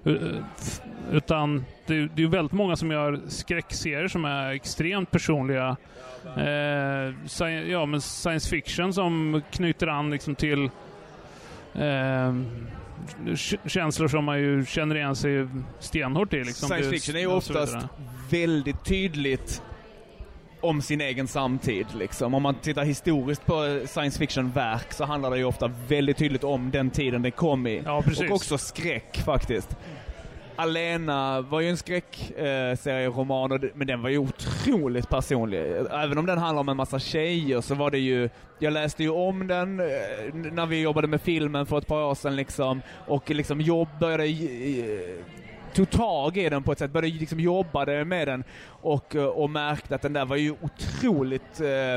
Utan det, det är ju väldigt många som gör skräckserier som är extremt personliga. Eh, sci- ja, men science fiction som knyter an liksom till eh, känslor som man ju känner igen sig stenhårt i. Liksom. Science fiction är ju oftast väldigt tydligt om sin egen samtid. Liksom. Om man tittar historiskt på science fiction-verk så handlar det ju ofta väldigt tydligt om den tiden det kom i. Ja, precis. Och också skräck faktiskt. Alena var ju en skräckserieroman, eh, men den var ju otroligt personlig. Även om den handlar om en massa tjejer så var det ju... Jag läste ju om den eh, när vi jobbade med filmen för ett par år sedan liksom, och liksom jobb började... Eh, tog tag i den på ett sätt, började liksom jobbade med den och, och märkte att den där var ju otroligt eh, eh,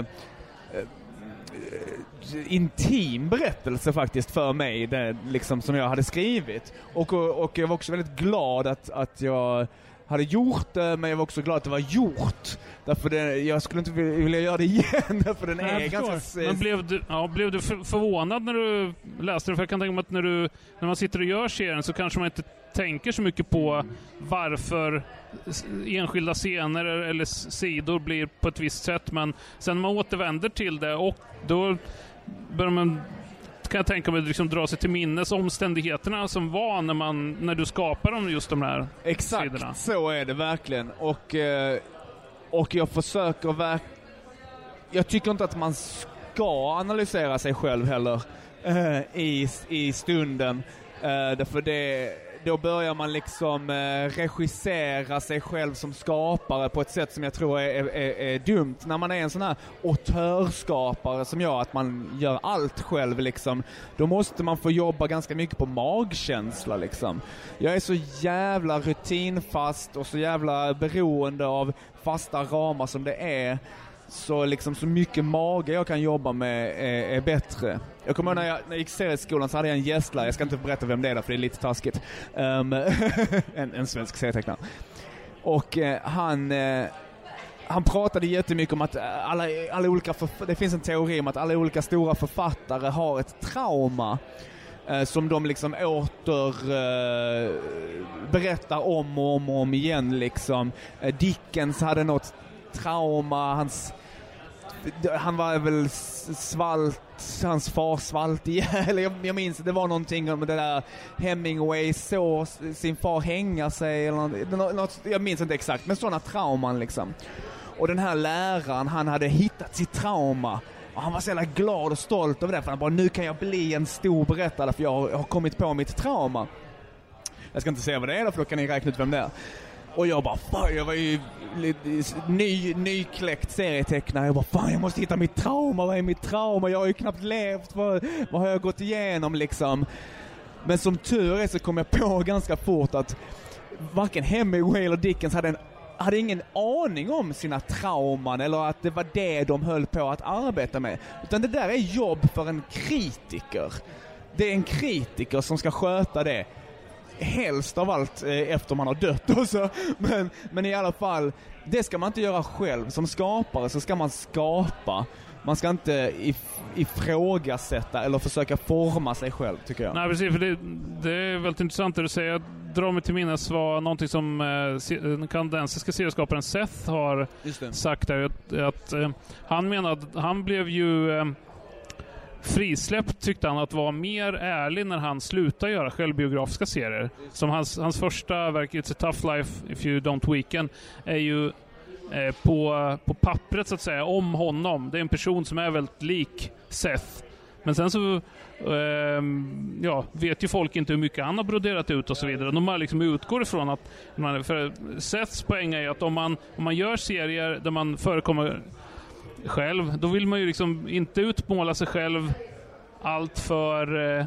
intim berättelse faktiskt för mig, det, liksom, som jag hade skrivit. Och, och, och jag var också väldigt glad att, att jag hade gjort det, men jag var också glad att det var gjort. Därför det, jag skulle inte vilja göra det igen, för den är ganska... Men blev du, ja, blev du förvånad när du läste det? För jag kan tänka mig att när, du, när man sitter och gör serien så kanske man inte tänker så mycket på varför enskilda scener eller sidor blir på ett visst sätt, men sen man återvänder till det och då börjar man, kan jag tänka mig, liksom dra sig till minnes omständigheterna som var när, man, när du skapar dem, just de här Exakt, sidorna. Så är det verkligen. Och, och jag försöker verk... Jag tycker inte att man ska analysera sig själv heller i, i stunden. Uh, därför det, då börjar man liksom eh, regissera sig själv som skapare på ett sätt som jag tror är, är, är, är dumt. När man är en sån här autörskapare som gör att man gör allt själv liksom, då måste man få jobba ganska mycket på magkänsla liksom. Jag är så jävla rutinfast och så jävla beroende av fasta ramar som det är. Så liksom så mycket mage jag kan jobba med är, är bättre. Jag kommer ihåg när jag, när jag gick serieskolan så hade jag en gästlärare. Jag ska inte berätta vem det är för det är lite taskigt. Um, en, en svensk serietecknare. Och eh, han eh, han pratade jättemycket om att alla, alla olika förf- det finns en teori om att alla olika stora författare har ett trauma eh, som de liksom åter eh, berättar om och om och om igen liksom. Eh, Dickens hade något trauma, hans han var väl svalt, hans far svalt ihjäl, jag, jag minns det var någonting om det där Hemingway så sin far hänga sig eller något, jag minns inte exakt, men sådana trauman liksom. Och den här läraren, han hade hittat sitt trauma och han var så jävla glad och stolt över det, för han bara, nu kan jag bli en stor berättare för jag har, jag har kommit på mitt trauma. Jag ska inte säga vad det är för då kan ni räkna ut vem det är. Och jag bara, fan, jag var ju ny, nykläckt serietecknare. Jag bara, fan, jag måste hitta mitt trauma. Vad är mitt trauma? Jag har ju knappt levt. Vad, vad har jag gått igenom liksom? Men som tur är så kom jag på ganska fort att varken Hemingway eller Dickens hade, en, hade ingen aning om sina trauman eller att det var det de höll på att arbeta med. Utan det där är jobb för en kritiker. Det är en kritiker som ska sköta det. Helst av allt eh, efter man har dött och så. Men, men i alla fall, det ska man inte göra själv. Som skapare så ska man skapa. Man ska inte if- ifrågasätta eller försöka forma sig själv, tycker jag. Nej, precis, för det, det är väldigt intressant det du säger. Jag drar mig till minnes var någonting som eh, den kanadensiska serieskaparen Seth har sagt där. Att, att eh, han menade att han blev ju... Eh, frisläppt tyckte han att var mer ärlig när han slutade göra självbiografiska serier. Som hans, hans första verk, It's a Tough Life If You Don't Weaken, är ju eh, på, på pappret så att säga om honom. Det är en person som är väldigt lik Seth. Men sen så eh, ja, vet ju folk inte hur mycket han har broderat ut och så vidare. De har liksom utgår ifrån att man, för Seths poäng är att om man, om man gör serier där man förekommer själv, då vill man ju liksom inte utmåla sig själv allt för eh,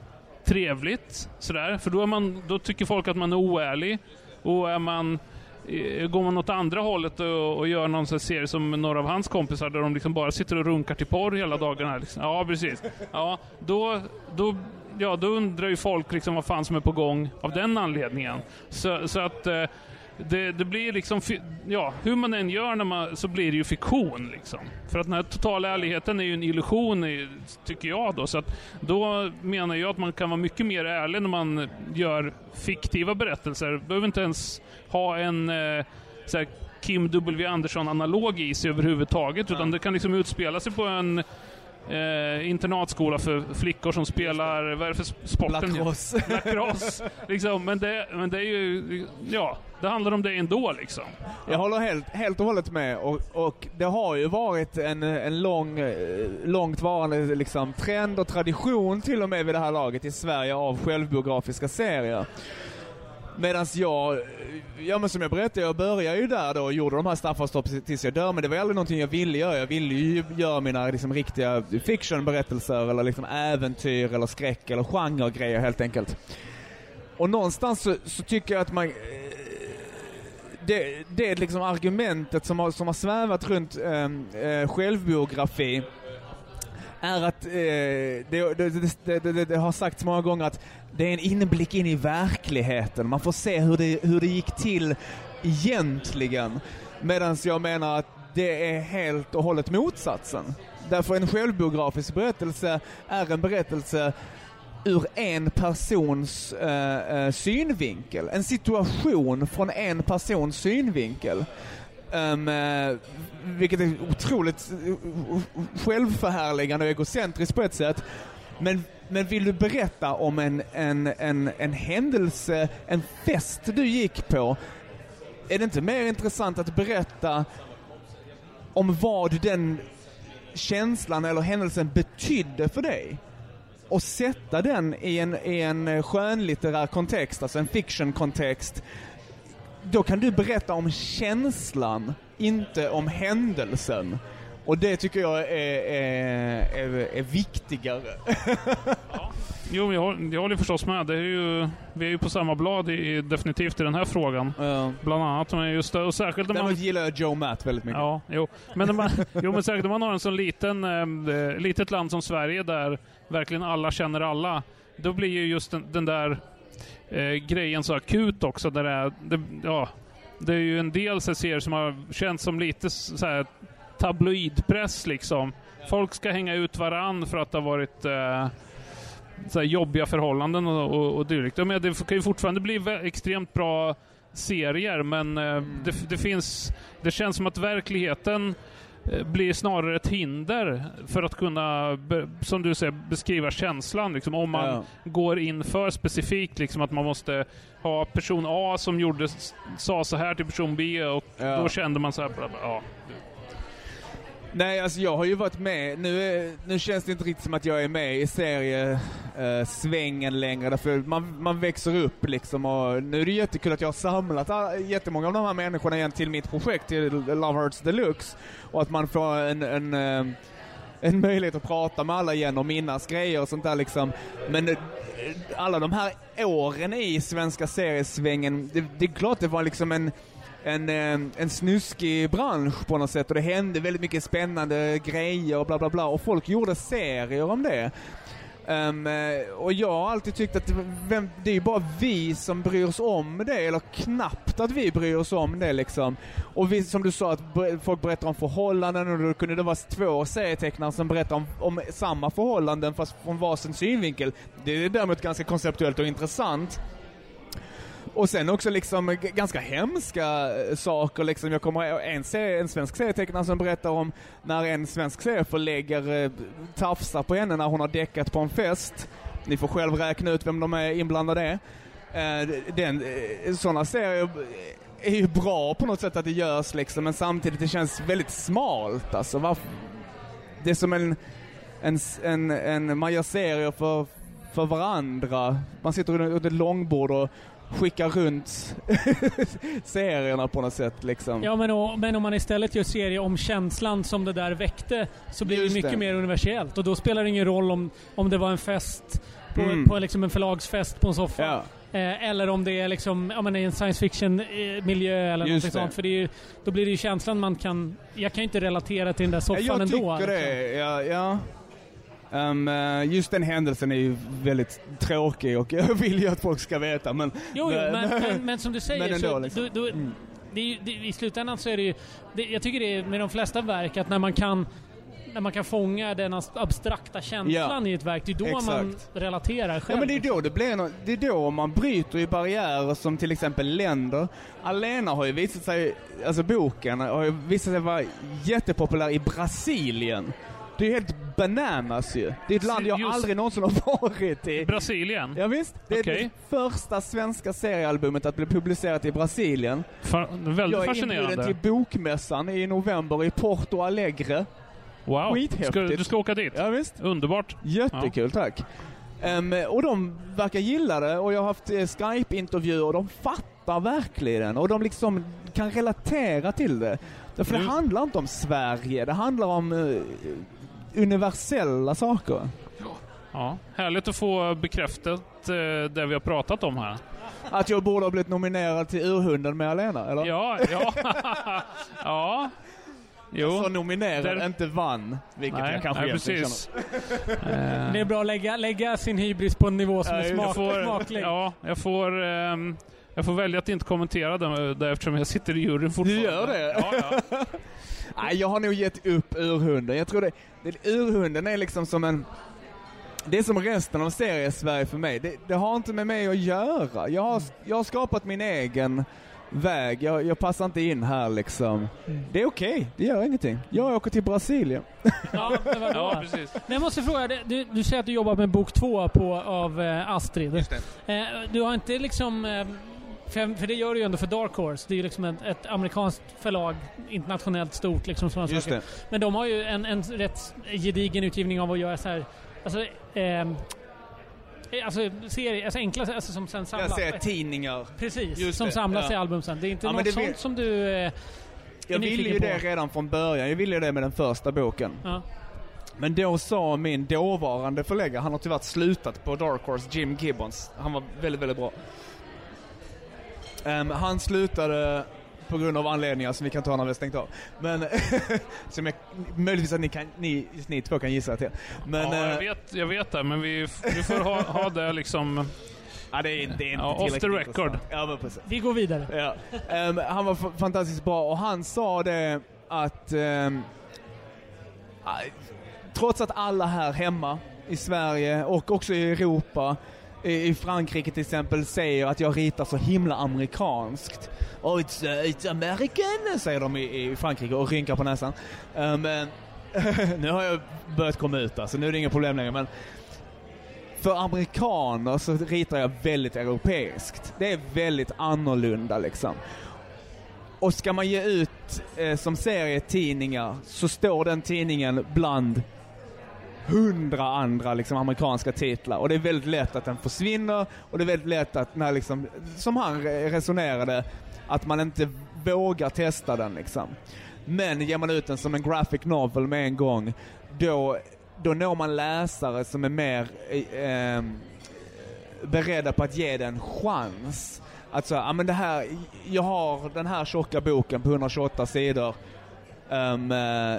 trevligt sådär, för då är man, då tycker folk att man är oärlig, och är man eh, går man åt andra hållet och, och gör någon sån serie som några av hans kompisar där de liksom bara sitter och runkar till porr hela dagarna liksom. Ja, precis. Ja, då då ja, då undrar ju folk liksom vad fan som är på gång av den anledningen. Så, så att eh, Det, det blir liksom, ja, hur man än gör när man, så blir det ju fiktion liksom. För att den här totala ärligheten är ju en illusion, tycker jag då. Så att då menar jag att man kan vara mycket mer ärlig när man gör fiktiva berättelser. Behöver inte ens ha en eh, så här Kim W. Andersson-analog i sig överhuvudtaget, utan det kan liksom utspela sig på en Eh, internatskola för flickor som spelar, vad är det för sporten? Lacrosse. Lacrosse. liksom, men, det, men det är ju, ja, det handlar om det ändå liksom. Jag håller helt, helt och hållet med, och, och det har ju varit en, en lång, långt varande liksom, trend och tradition till och med vid det här laget i Sverige av självbiografiska serier. Medans jag, ja men som jag berättade, jag började ju där då och gjorde de här Staffanstorp tills jag dör, men det var aldrig någonting jag ville göra. Jag ville ju göra mina liksom riktiga fiction-berättelser eller liksom äventyr eller skräck eller genre-grejer helt enkelt. Och någonstans så, så tycker jag att man... Det, det är liksom argumentet som har, som har svävat runt äh, självbiografi är att eh, det, det, det, det, det har sagts många gånger att det är en inblick in i verkligheten. Man får se hur det, hur det gick till egentligen. Medan jag menar att det är helt och hållet motsatsen. Därför en självbiografisk berättelse är en berättelse ur en persons eh, synvinkel. En situation från en persons synvinkel. Um, uh, vilket är otroligt uh, självförhärligande och egocentriskt på ett sätt. Men, men vill du berätta om en, en, en, en händelse, en fest du gick på, är det inte mer intressant att berätta om vad den känslan eller händelsen betydde för dig? och sätta den i en, i en skönlitterär kontext, alltså en fiction-kontext, då kan du berätta om känslan, inte om händelsen. Och det tycker jag är, är, är, är viktigare. Ja. Jo, men jag, håller, jag håller förstås med. Det är ju, vi är ju på samma blad i, definitivt i den här frågan. Ja. Bland annat. Men just, och särskilt när man... Däremot gillar jag Joe Matt väldigt mycket. Ja, jo. Men, när man, jo, men särskilt när man har en sån liten, äh, litet land som Sverige där verkligen alla känner alla. Då blir ju just den, den där äh, grejen så akut också. Där det, är, det, ja, det är ju en del serier som har känts som lite så här tabloidpress liksom. Folk ska hänga ut varann för att det har varit äh, så här jobbiga förhållanden och, och, och dylikt. Men det kan ju fortfarande bli vä- extremt bra serier, men äh, mm. det, det finns, det känns som att verkligheten äh, blir snarare ett hinder för att kunna, be, som du säger, beskriva känslan liksom, om man ja. går in för specifikt liksom, att man måste ha person A som gjorde, sa så här till person B och ja. då kände man så här bla, bla, ja. Nej, alltså jag har ju varit med. Nu, är, nu känns det inte riktigt som att jag är med i seriesvängen eh, längre. För man, man växer upp liksom. Och nu är det jättekul att jag har samlat jättemånga av de här människorna igen till mitt projekt, till Love Hurts Deluxe. Och att man får en, en, en möjlighet att prata med alla igen och minnas grejer och sånt där liksom. Men alla de här åren i svenska seriesvängen, det, det är klart det var liksom en... En, en snuskig bransch på något sätt, och det hände väldigt mycket spännande grejer och bla bla bla, och folk gjorde serier om det. Um, och jag har alltid tyckt att vem, det är bara vi som bryr oss om det, eller knappt att vi bryr oss om det liksom. Och vi, som du sa, att folk berättar om förhållanden, och då kunde det vara två serietecknare som berättar om, om samma förhållanden fast från varsin synvinkel. Det är däremot ganska konceptuellt och intressant. Och sen också liksom ganska hemska saker liksom. Jag kommer en, serie, en svensk serietecknare som berättar om när en svensk serieförläggare tafsar på henne när hon har däckat på en fest. Ni får själv räkna ut vem de är inblandade är. Den, sådana serier är ju bra på något sätt att det görs liksom, men samtidigt det känns väldigt smalt alltså. Varför? Det är som en, en, en, en man gör serier för, för varandra. Man sitter under ett långbord och skickar runt serierna på något sätt liksom. Ja, men, och, men om man istället gör serie om känslan som det där väckte, så blir Just det mycket det. mer universellt, och då spelar det ingen roll om, om det var en fest på, mm. på liksom en förlagsfest på en soffa. Ja. Eh, eller om det är liksom, ja, men en science fiction eh, miljö eller något sånt, för det är ju, då blir det ju känslan man kan, jag kan ju inte relatera till den där soffan jag ändå. Jag tycker det, ja, ja. Um, just den händelsen är ju väldigt tråkig, och jag vill ju att folk ska veta, men... Jo, jo men, men, men, men som du säger, men ändå, så, liksom. du, du, mm. det är ju, det, i slutändan så är det ju, det, jag tycker det är med de flesta verk att när man kan när man kan fånga den abstrakta känslan ja, i ett verk, det är då exakt. man relaterar själv. Ja, men det är då det blir no- det är då man bryter i barriärer som till exempel länder. Alena har ju visat sig, alltså boken har ju visat sig vara jättepopulär i Brasilien. Det är helt bananas ju. Det är ett land jag Just aldrig någonsin har varit i. Brasilien? Ja visst. Det är okay. det första svenska seriealbumet att bli publicerat i Brasilien. Fa- väldigt jag är fascinerande. inbjuden till bokmässan i november i Porto Alegre. Wow. Ska, du ska åka dit? Ja visst. Underbart. Jättekul, ja. tack. Um, och de verkar gilla det, och jag har haft eh, Skype-intervjuer, och de fattar verkligen, och de liksom kan relatera till det. Därför mm. det handlar inte om Sverige, det handlar om uh, universella saker. Ja, härligt att få bekräftat uh, det vi har pratat om här. Att jag borde ha blivit nominerad till Urhunden med Alena, eller? Ja, ja. ja. Jo. Så nominerad, där... inte vann. Vilket nej, jag kanske nej, precis. Det är bra att lägga, lägga sin hybris på en nivå som är smak, får, smaklig. Ja, jag får, um, jag får välja att inte kommentera det där, eftersom jag sitter i juryn fortfarande. Du gör det? Ja, ja. Nej, jag har nog gett upp Urhunden. Jag tror det, det Urhunden är liksom som en... Det är som resten av seriesverige för mig. Det, det har inte med mig att göra. Jag har, jag har skapat min egen väg. Jag, jag passar inte in här liksom. Mm. Det är okej, okay. Det gör ingenting. Jag åker till Brasilien. Ja, det var ja, precis. Men jag måste fråga, du, du säger att du jobbar med bok två på, av eh, Astrid. Just det. Eh, du har inte liksom... Eh, för, för det gör du ju ändå för Dark Horse. Det är ju liksom ett, ett amerikanskt förlag, internationellt stort liksom, sådana Just saker. det. Men de har ju en, en rätt gedigen utgivning av att göra så här Alltså, ehm, alltså, serie, alltså enkla, alltså som sen samlas. Jag säger tidningar. Precis, Just som det, samlas ja. i album sen. Det är inte Ja, men något det sånt vill- som du eh, Jag ville ju på. det redan från början. Jag ville det med den första boken. Ja. Men då sa min dåvarande förläggare, han har tyvärr slutat på Dark Horse, Jim Gibbons. Han var väldigt, väldigt bra. Um, han slutade på grund av anledningar som vi kan ta när vi har stängt av. Men som jag, möjligtvis att ni, kan, ni, ni två kan gissa till. Men, ja, jag eh, vet, jag vet det, men vi, vi får ha, ha det liksom... ja, det är, det är inte Ja, off the tillräckligt record. intressant. Ja, men precis. Vi går vidare. Ja. Um, han var f- fantastiskt bra och han sa det att um, trots att alla här hemma i Sverige och också i Europa, i, i Frankrike till exempel, säger att jag ritar så himla amerikanskt. Oh, it's, uh, it's American, säger de i, i Frankrike och rynkar på näsan. Um, nu har jag börjat komma ut där, så nu är det inga problem längre, men för amerikaner så ritar jag väldigt europeiskt. Det är väldigt annorlunda liksom. Och ska man ge ut eh, som serietidningar så står den tidningen bland hundra andra liksom, amerikanska titlar. Och det är väldigt lätt att den försvinner. Och det är väldigt lätt att, när, liksom, som han resonerade, att man inte vågar testa den. Liksom. Men ger man ut den som en graphic novel med en gång, då, då når man läsare som är mer eh, beredda på att ge den en chans. Alltså, ja men det här, jag har den här tjocka boken på hundratjugoåtta sidor. Um, uh,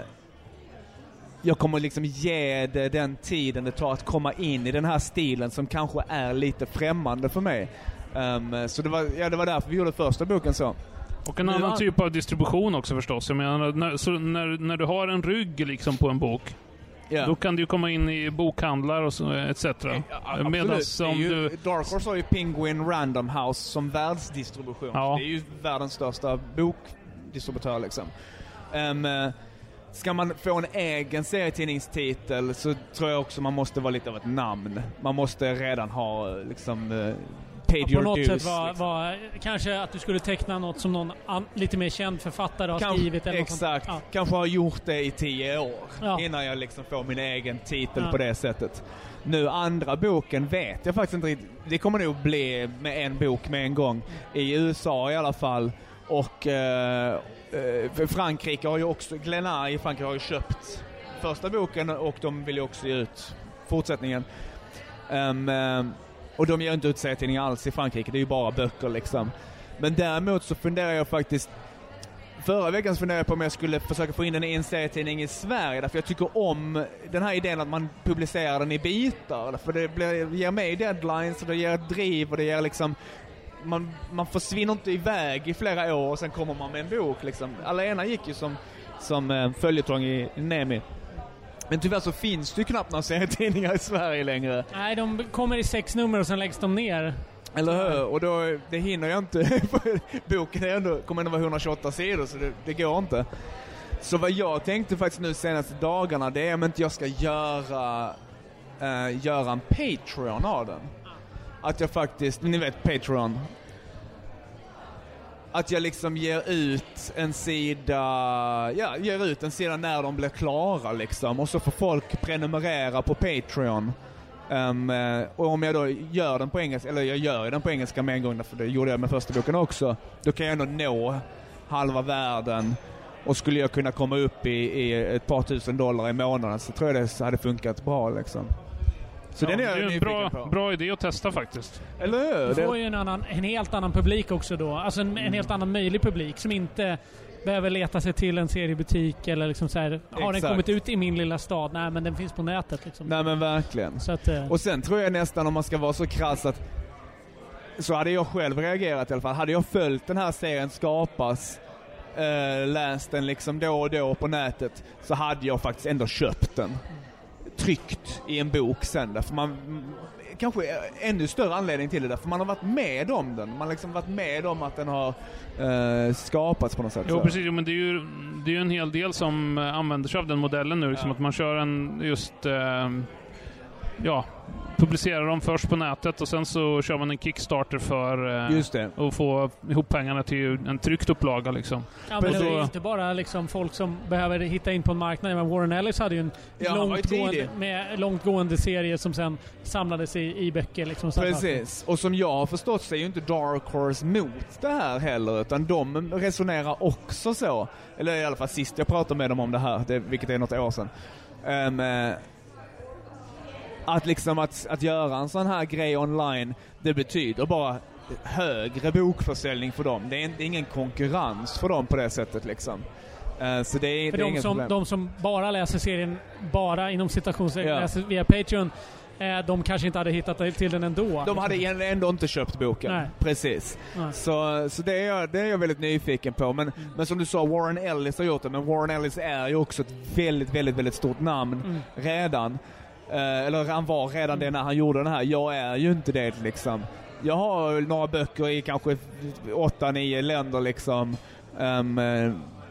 jag kommer liksom ge det den tiden det tar att komma in i den här stilen som kanske är lite främmande för mig. Um, så det var, ja, det var därför vi gjorde första boken så. Och en annan typ av distribution också förstås. Jag menar, när, så när, när du har en rygg liksom på en bok, Yeah. då kan du komma in i bokhandlar och så, et cetera. Ja, Medans om ju, du... Dark Horse har ju Penguin Random House som världsdistribution. Ja. Det är ju världens största bokdistributör liksom. Um, ska man få en egen serietidningstitel så tror jag också man måste vara lite av ett namn. Man måste redan ha liksom uh, paid På your något dues. sätt var, liksom. var kanske att du skulle teckna något som någon an, lite mer känd författare har Kanske, skrivit. Eller något exakt. sånt. Ja. Kanske har gjort det i tio år Ja. innan jag liksom får min egen titel Ja. på det sättet. Nu andra boken vet jag faktiskt inte riktigt. Det kommer nog bli med en bok med en gång. I U S A i alla fall. Och eh, för Frankrike har ju också, Glénat i Frankrike har ju köpt första boken och de vill ju också ge ut fortsättningen. Um, um, och de ger inte ut serietidningar alls i Frankrike, det är ju bara böcker liksom. Men däremot så funderar jag faktiskt, förra veckan så funderade jag på om jag skulle försöka få in den i en serietidning i Sverige, därför jag tycker om den här idén att man publicerar den i bitar, för det blir, ger mig deadlines och det ger driv och det ger liksom, man, man försvinner inte iväg i flera år och sen kommer man med en bok liksom. Alena gick ju som, som eh, följetong i Nemi. Men tyvärr så finns det ju knappt några serietidningar i Sverige längre. Nej, de kommer i sex nummer och sen läggs de ner. Eller hur? Och då, det hinner jag inte. Boken är ändå, kommer ändå vara hundratjugoåtta sidor så det, det går inte. Så vad jag tänkte faktiskt nu senaste dagarna, det är om inte jag ska göra, uh, göra en Patreon av den. Att jag faktiskt, ni vet Patreon. Att jag liksom ger ut en sida, ja, ger ut en sida när de blir klara liksom. Och så får folk prenumerera på Patreon. Um, och om jag då gör den på engelska, eller jag gör den på engelska med en gång, för det gjorde jag med första boken också, då kan jag ändå nå halva världen. Och skulle jag kunna komma upp i, i ett par tusen dollar i månaden, så tror jag det hade funkat bra liksom. Så Ja, den är det jag är en nyfiken bra, på. bra idé att testa faktiskt. Eller hur? Du Det- får ju en, annan, en helt annan publik också då. Alltså en, en helt annan möjlig publik som inte behöver leta sig till en seriebutik eller liksom så här, har den Exakt. kommit ut i min lilla stad? Nej, men den finns på nätet liksom. Nej men verkligen. Så att, eh, Och sen tror jag nästan, om man ska vara så krass, att så hade jag själv reagerat i alla fall. Hade jag följt den här serien skapas, eh, läst den liksom då och då på nätet, så hade jag faktiskt ändå köpt den. Tryckt i en bok sen. Därför man, kanske ännu större anledning till det, därför man har varit med om den. Man har liksom varit med om att den har eh, skapats på något sätt. Jo, så. precis. Jo, men det är ju det är ju en hel del som eh, använder sig av den modellen nu. Liksom Ja. att man kör en just... Eh, ja, publicerar dem först på nätet och sen så kör man en Kickstarter för eh, Just det. att få ihop pengarna till en tryckt upplaga liksom. Ja, men det då- är inte bara liksom folk som behöver hitta in på en marknad. Men Warren Ellis hade ju en Ja, han var ju långtgående, tidig. med långtgående serie som sen samlades i, i böcker. Liksom, så att- Precis. Och som jag har förstått så är ju inte Dark Horse mot det här heller, utan de resonerar också så. Eller i alla fall sist jag pratade med dem om det här, det, vilket är något år sedan. Um, eh, att liksom att, att göra en sån här grej online, det betyder bara högre bokförsäljning för dem. Det är, det är ingen konkurrens för dem på det sättet liksom. Uh, så det är, För det är de inget som, problem. de som bara läser serien, bara inom citationstecken Ja. läser via Patreon, eh, de kanske inte hade hittat till den ändå. De hade egentligen ändå inte köpt boken. Nej. Precis. Nej. Så, så det, är jag, det är jag väldigt nyfiken på. Men, Mm. men som du sa, Warren Ellis har gjort det. Men Warren Ellis är ju också ett väldigt, väldigt, väldigt stort namn Mm. redan. Eh, eller han var redan det när han gjorde den här. Jag är ju inte det liksom. Jag har några böcker i kanske åtta, nio länder liksom. Um, eh,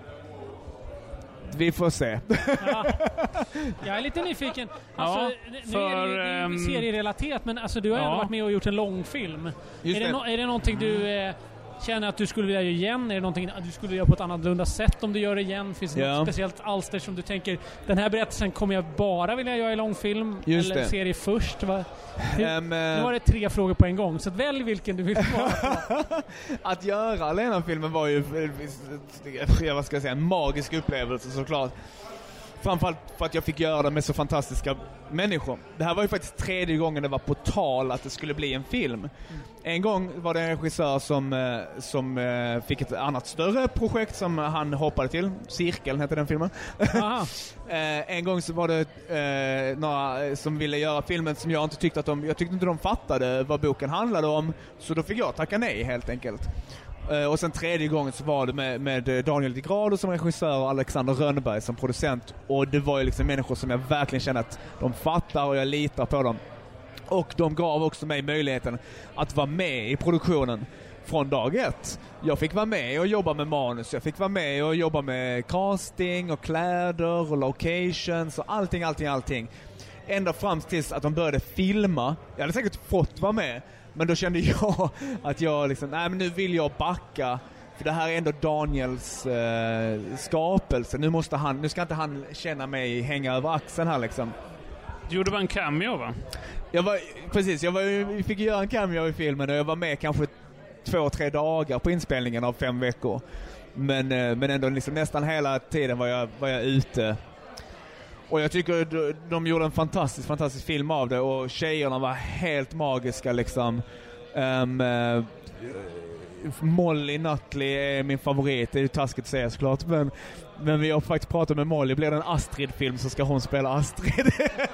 vi får se. Ja. Jag är lite nyfiken. Alltså, Ja, nu för, är det, det är ju ehm, serierelaterat, men alltså, du har ju ja. ändå varit med och gjort en långfilm. Just Är det, det. no- är det någonting du eh, känner att du skulle vilja göra igen? Är det någonting du skulle göra på ett annorlunda sätt om du gör det igen? Finns det Ja. något speciellt alster som du tänker, den här berättelsen kommer jag bara vilja göra i långfilm? Just eller det. serie först? Va? Hur, Um, nu var det tre frågor på en gång, så välj vilken du vill svara på. Att göra Alena-filmen var ju, ja, vad ska jag säga, en magisk upplevelse såklart. Framförallt för att jag fick göra det med så fantastiska människor. Det här var ju faktiskt tredje gången det var på tal att det skulle bli en film. En gång var det en regissör som, eh, som eh, fick ett annat större projekt som han hoppade till. Cirkeln hette den filmen. Aha. Eh, en gång så var det eh, några som ville göra filmen som jag inte tyckte att de, jag tyckte inte de fattade vad boken handlade om, så då fick jag tacka nej helt enkelt. Eh, och sen tredje gången så var det med, med Daniel DeGrado som regissör och Alexander Rönnberg som producent, och det var ju liksom människor som jag verkligen känner att de fattar och jag litar på dem. Och de gav också mig möjligheten att vara med i produktionen från dag ett. Jag fick vara med och jobba med manus. Jag fick vara med och jobba med casting och kläder och locations och allting, allting, allting. Ända fram tills att de började filma. Jag hade säkert fått vara med, men då kände jag att jag liksom, nej men nu vill jag backa. För det här är ändå Daniels eh, skapelse. Nu måste han, nu ska inte han känna mig hänga över axeln här liksom. Du gjorde väl en cameo, va? Jag var, precis, jag var, jag fick göra en cameo i filmen och jag var med kanske två, tre dagar på inspelningen av fem veckor. Men, eh, men ändå liksom nästan hela tiden var jag, var jag ute. Och jag tycker de, de gjorde en fantastisk, fantastisk film av det, och tjejerna var helt magiska liksom. Um, uh, Molly Nutley är min favorit, det är ju taskigt att säga såklart, men, men vi har faktiskt pratat med Molly, blir det en Astrid-film så ska hon spela Astrid.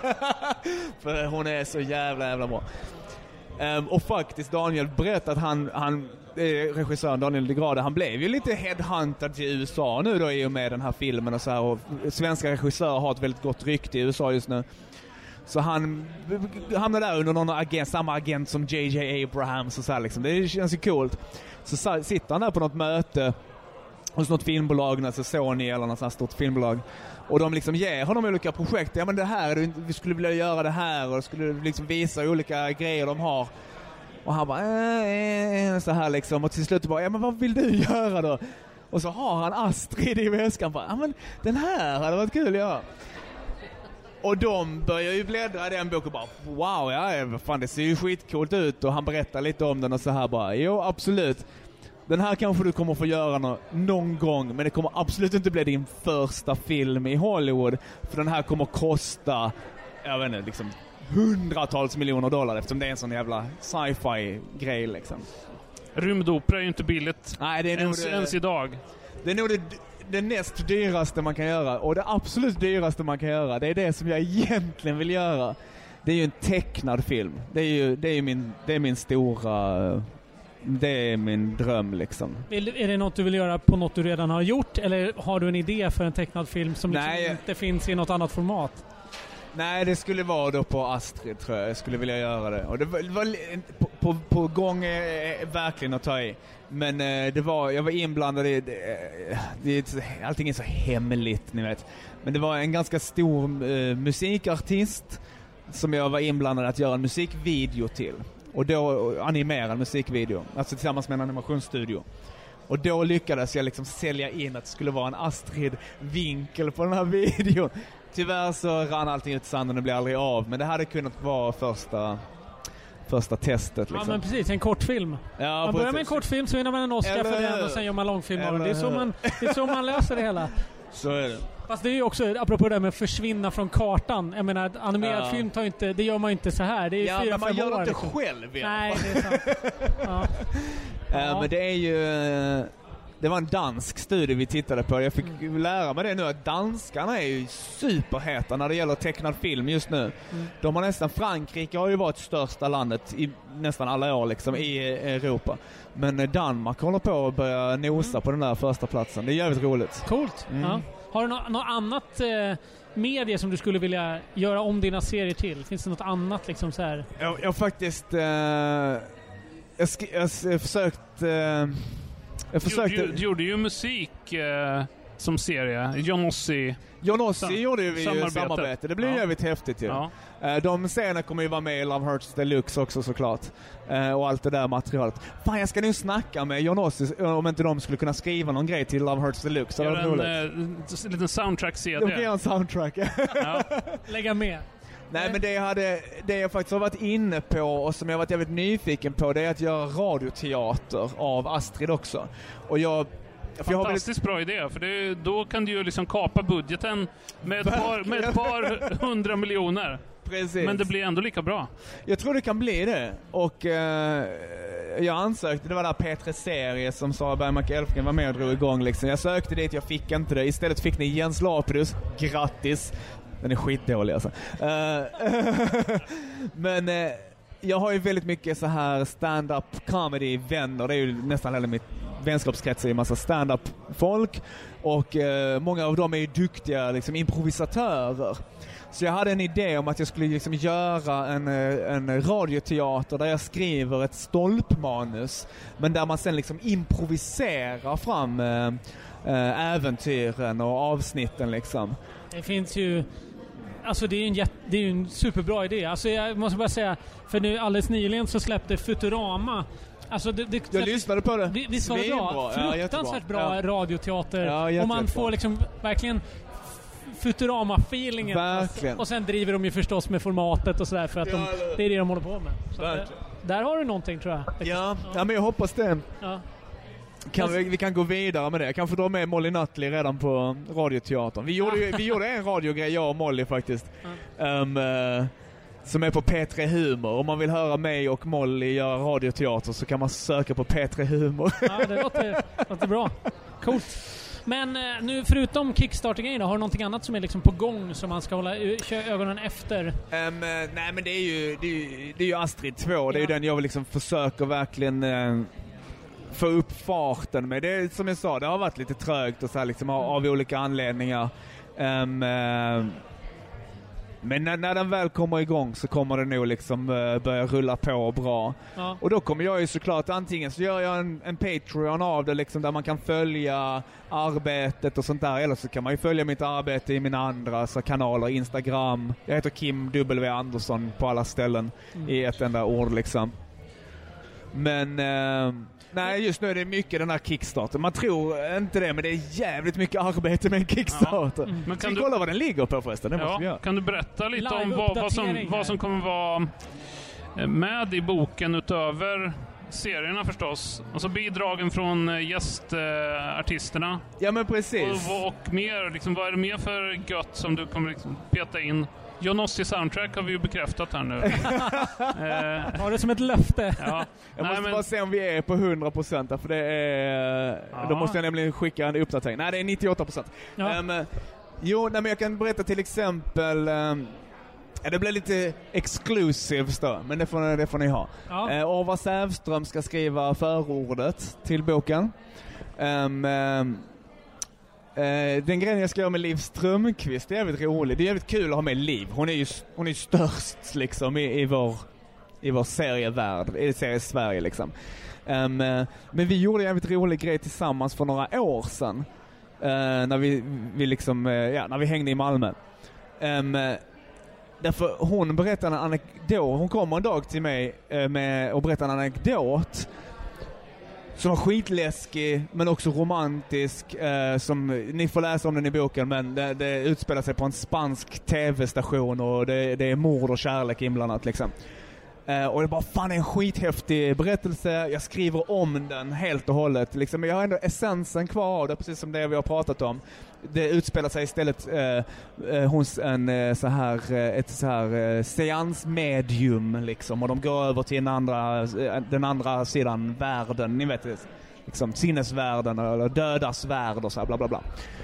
För hon är så jävla jävla bra. Um, och faktiskt Daniel berättade att han, han eh, regissören Daniel DeGrado, han blev ju lite headhuntad till U S A nu då i och med den här filmen och så här, och svenska regissörer har ett väldigt gott rykte i U S A just nu. Så han hamnade där under någon agent, samma agent som J J Abrams och så här liksom. Det känns ju coolt. Så sa, sitter han där på något möte hos något filmbolag, alltså Sony eller något sånt stort filmbolag. Och de liksom ger honom olika projekt. Ja men det här, vi skulle vilja göra det här, och skulle liksom visa olika grejer de har. Och han bara äh, äh, så här liksom, och till slut bara, ja men vad vill du göra då? Och så har han Astrid i väskan, bara, ja men den här hade varit kul att göra. Och de börjar ju bläddra i den boken och bara, wow, ja, fan det ser ju skitcoolt ut. Och han berättar lite om den och så här bara, jo absolut. Den här kanske du kommer få göra no- någon gång, men det kommer absolut inte bli din första film i Hollywood. För den här kommer kosta, jag vet inte, liksom hundratals miljoner dollar, eftersom det är en sån jävla sci-fi grej liksom. Rymdopera är ju inte billigt. Nej, det är nog ens, det, ens idag. det är nog det, det näst dyraste man kan göra. Och det absolut dyraste man kan göra, det är det som jag egentligen vill göra. Det är ju en tecknad film. Det är ju, det är ju min, det är min stora... Det är min dröm liksom. Vill, är det något du vill göra på något du redan har gjort, eller har du en idé för en tecknad film som liksom Nej. inte finns i något annat format? Nej, det skulle vara då på Astrid, tror jag. Jag skulle vilja göra det. Och det var, det var på, på, på gång eh, verkligen att ta i. Men eh, det var, jag var inblandad i... Det, det, allting är så hemligt, ni vet. Men det var en ganska stor eh, musikartist som jag var inblandad att göra en musikvideo till. Och då animera en musikvideo, alltså tillsammans med en animationsstudio. Och då lyckades jag liksom sälja in att det skulle vara en Astrid-vinkel på den här videon. Tyvärr så rann allting ut i sanden och det blev aldrig av. Men det hade kunnat vara första, första testet. Liksom. Ja, men precis. En kortfilm. Ja, man börjar med en kortfilm, så vinner man en Oscar Eller... för den och sen gör man långfilm av den. Det är så Eller- man, det är så man löser det hela. Så är det. Fast det är ju också, apropå det där med att försvinna från kartan. Jag menar, animerad Ja. film tar inte, det gör man inte så här. Det är Ja, fyra, men man fem gör det år. inte liksom. själv i alla Nej, fall. det är sant. Ja. Eh, Ja. Men det är ju... eh, Det var en dansk studie vi tittade på. Jag fick Mm. lära mig det nu att danskarna är ju superheta när det gäller tecknad film just nu. Mm. De har nästan, Frankrike har ju varit största landet i nästan alla år liksom i Europa. Men eh, Danmark håller på att börja nosa Mm. på den där första platsen. Det är jävligt roligt. Coolt. Mm. Ja. Har du nå- något annat eh, medie som du skulle vilja göra om dina serier till? Finns det något annat liksom så här? Jag, jag har faktiskt... Eh, jag, sk- jag, s- jag försökt... Eh, jag Du, försökte... du, du gjorde ju musik eh, som serie. John Ossie. John Ossie Sam- gjorde ju vi ju samarbetet. samarbete. Det blev Ja. jävligt häftigt ju. Ja. Eh, De scenerna kommer ju vara med i Love Hurts Deluxe också såklart. Eh, Och allt det där materialet. Fan, jag ska nu snacka med John Ossie om inte de skulle kunna skriva någon grej till Love Hurts Deluxe. Det Gör var en roligt. eh, liten soundtrack-C D. De kan göra en soundtrack. Ja. Lägga med? Nej, men det jag, hade, det jag faktiskt har varit inne på och som jag har varit jävligt nyfiken på, det är att göra radioteater av Astrid också. Och jag... För jag har väldigt, Fantastiskt bra idé, för det, då kan du ju liksom kapa budgeten med ett, par, med ett par hundra miljoner. precis. Men det blir ändå lika bra. Jag tror det kan bli det. Och eh, jag ansökte, det var där P tre Serie som Sara Bergmark Elfgren var med och drog igång liksom. Jag sökte dit, jag fick inte det. Istället fick ni Jens Lapidus. Grattis. Den är skitdålig alltså. Eh, Men eh, jag har ju väldigt mycket så här stand-up comedy-vänner. Det är ju nästan hela mitt vänskapskrets är en massa stand-up folk. Och eh, många av dem är ju duktiga liksom, improvisatörer. Så jag hade en idé om att jag skulle liksom göra en, eh, en radioteater där jag skriver ett stolpmanus. Men där man sen liksom improviserar fram eh, eh, äventyren och avsnitten liksom. Det finns ju... Alltså det är ju en, jätt, det är ju en superbra idé. Alltså jag måste bara säga, för nu alldeles nyligen så släppte Futurama. Alltså det, det, Jag lyssnade på det. Vi- Visst var det bra? Svinbra. Ja, Fruktansvärt jättebra. bra Ja. radioteater. Ja, och jätte, man jättebra. får liksom verkligen Futurama-feelingen. Verkligen. Och sen driver de ju förstås med formatet och sådär för att Ja, de, eller- det är det de håller på med. Så att, Verkligen. eh, där har du någonting tror jag. Ja, ja, men jag hoppas det. Ja. Kan vi, vi kan gå vidare med det. Jag kan få dra med Molly Nutley redan på radioteatern. Vi gjorde, ju- vi gjorde en radiogrej, jag och Molly faktiskt. Um, eh, som är på P tre Humor. Om man vill höra mig och Molly göra radioteater så kan man söka på P tre Humor. Ja, det låter, låter bra. Coolt. Men eh, nu förutom Kickstarter-grejerna, har du någonting annat som är liksom på gång som man ska hålla ö- kö- ögonen efter? Um, eh, nej men det är ju, det är ju, det är ju Astrid två. Det är ju Ja. den jag vill liksom försöka verkligen eh, få upp farten med. Det är, som jag sa, det har varit lite trögt och så här liksom av, av olika anledningar. Um, eh, men när, när den väl kommer igång så kommer det nog liksom eh, börja rulla på bra. Ja. Och då kommer jag ju såklart, antingen så gör jag en, en Patreon av det liksom, där man kan följa arbetet och sånt där, eller så kan man ju följa mitt arbete i mina andra så kanaler, Instagram. Jag heter Kim W. Andersson på alla ställen Mm. i ett enda ord liksom. Men eh, nej, just nu är det mycket den här Kickstarter. Man tror inte det, men det är jävligt mycket arbete med en Kickstarter. Mm. Men Ska kan vi du, kolla vad den ligger på förresten? Det måste vi ja, göra. kan du berätta lite om vad, vad, som, Live-uppdatering vad som här. kommer vara eh, med i boken utöver serierna förstås? Alltså bidragen från eh, gästartisterna. Ja men precis. Och, och mer, liksom, vad är det mer för gött som du kommer liksom peta in? John Ossie soundtrack har vi ju bekräftat här nu. eh, Har det som ett löfte? ja. Jag Nej, måste men, bara se om vi är på hundra procent, för det är... Ja. Då måste jag nämligen skicka en uppdatering. Nej, det är nittioåtta procent. Ja. Um, jo, nej, men jag kan berätta till exempel... Um, ja, det blir lite exclusives då, men det får, det får ni ha. Ja. Uh, Orvar Sävström ska skriva förordet till boken. Um, um, Uh, den grejen jag ska göra med Liv Strömquist är jävligt rolig. Det är jävligt kul att ha med Liv. Hon är ju hon är ju störst liksom i, i vår i vår serievärld, i serie Sverige liksom. Um, uh, men vi gjorde en jävligt rolig grej tillsammans för några år sedan. Uh, när vi, vi liksom uh, ja, när vi hängde i Malmö. Um, uh, Därför hon berättar en anekdot. Hon kommer en dag till mig eh, med, och berättar en anekdot som var skitläskig men också romantisk. Eh, som, ni får läsa om den i boken, men det, det utspelar sig på en spansk tv-station och det, det är mord och kärlek inblandat liksom. Uh, och det bara, fan, är en skithäftig berättelse. Jag skriver om den helt och hållet. Liksom. Jag har ändå essensen kvar av det, precis som det vi har pratat om. Det utspelar sig istället uh, uh, hos en, uh, så här, uh, ett så här uh, seansmedium. Liksom. Och de går över till den andra, uh, den andra sidan världen. Ni vet, liksom, sinnesvärlden eller dödas värld och så här, bla bla bla.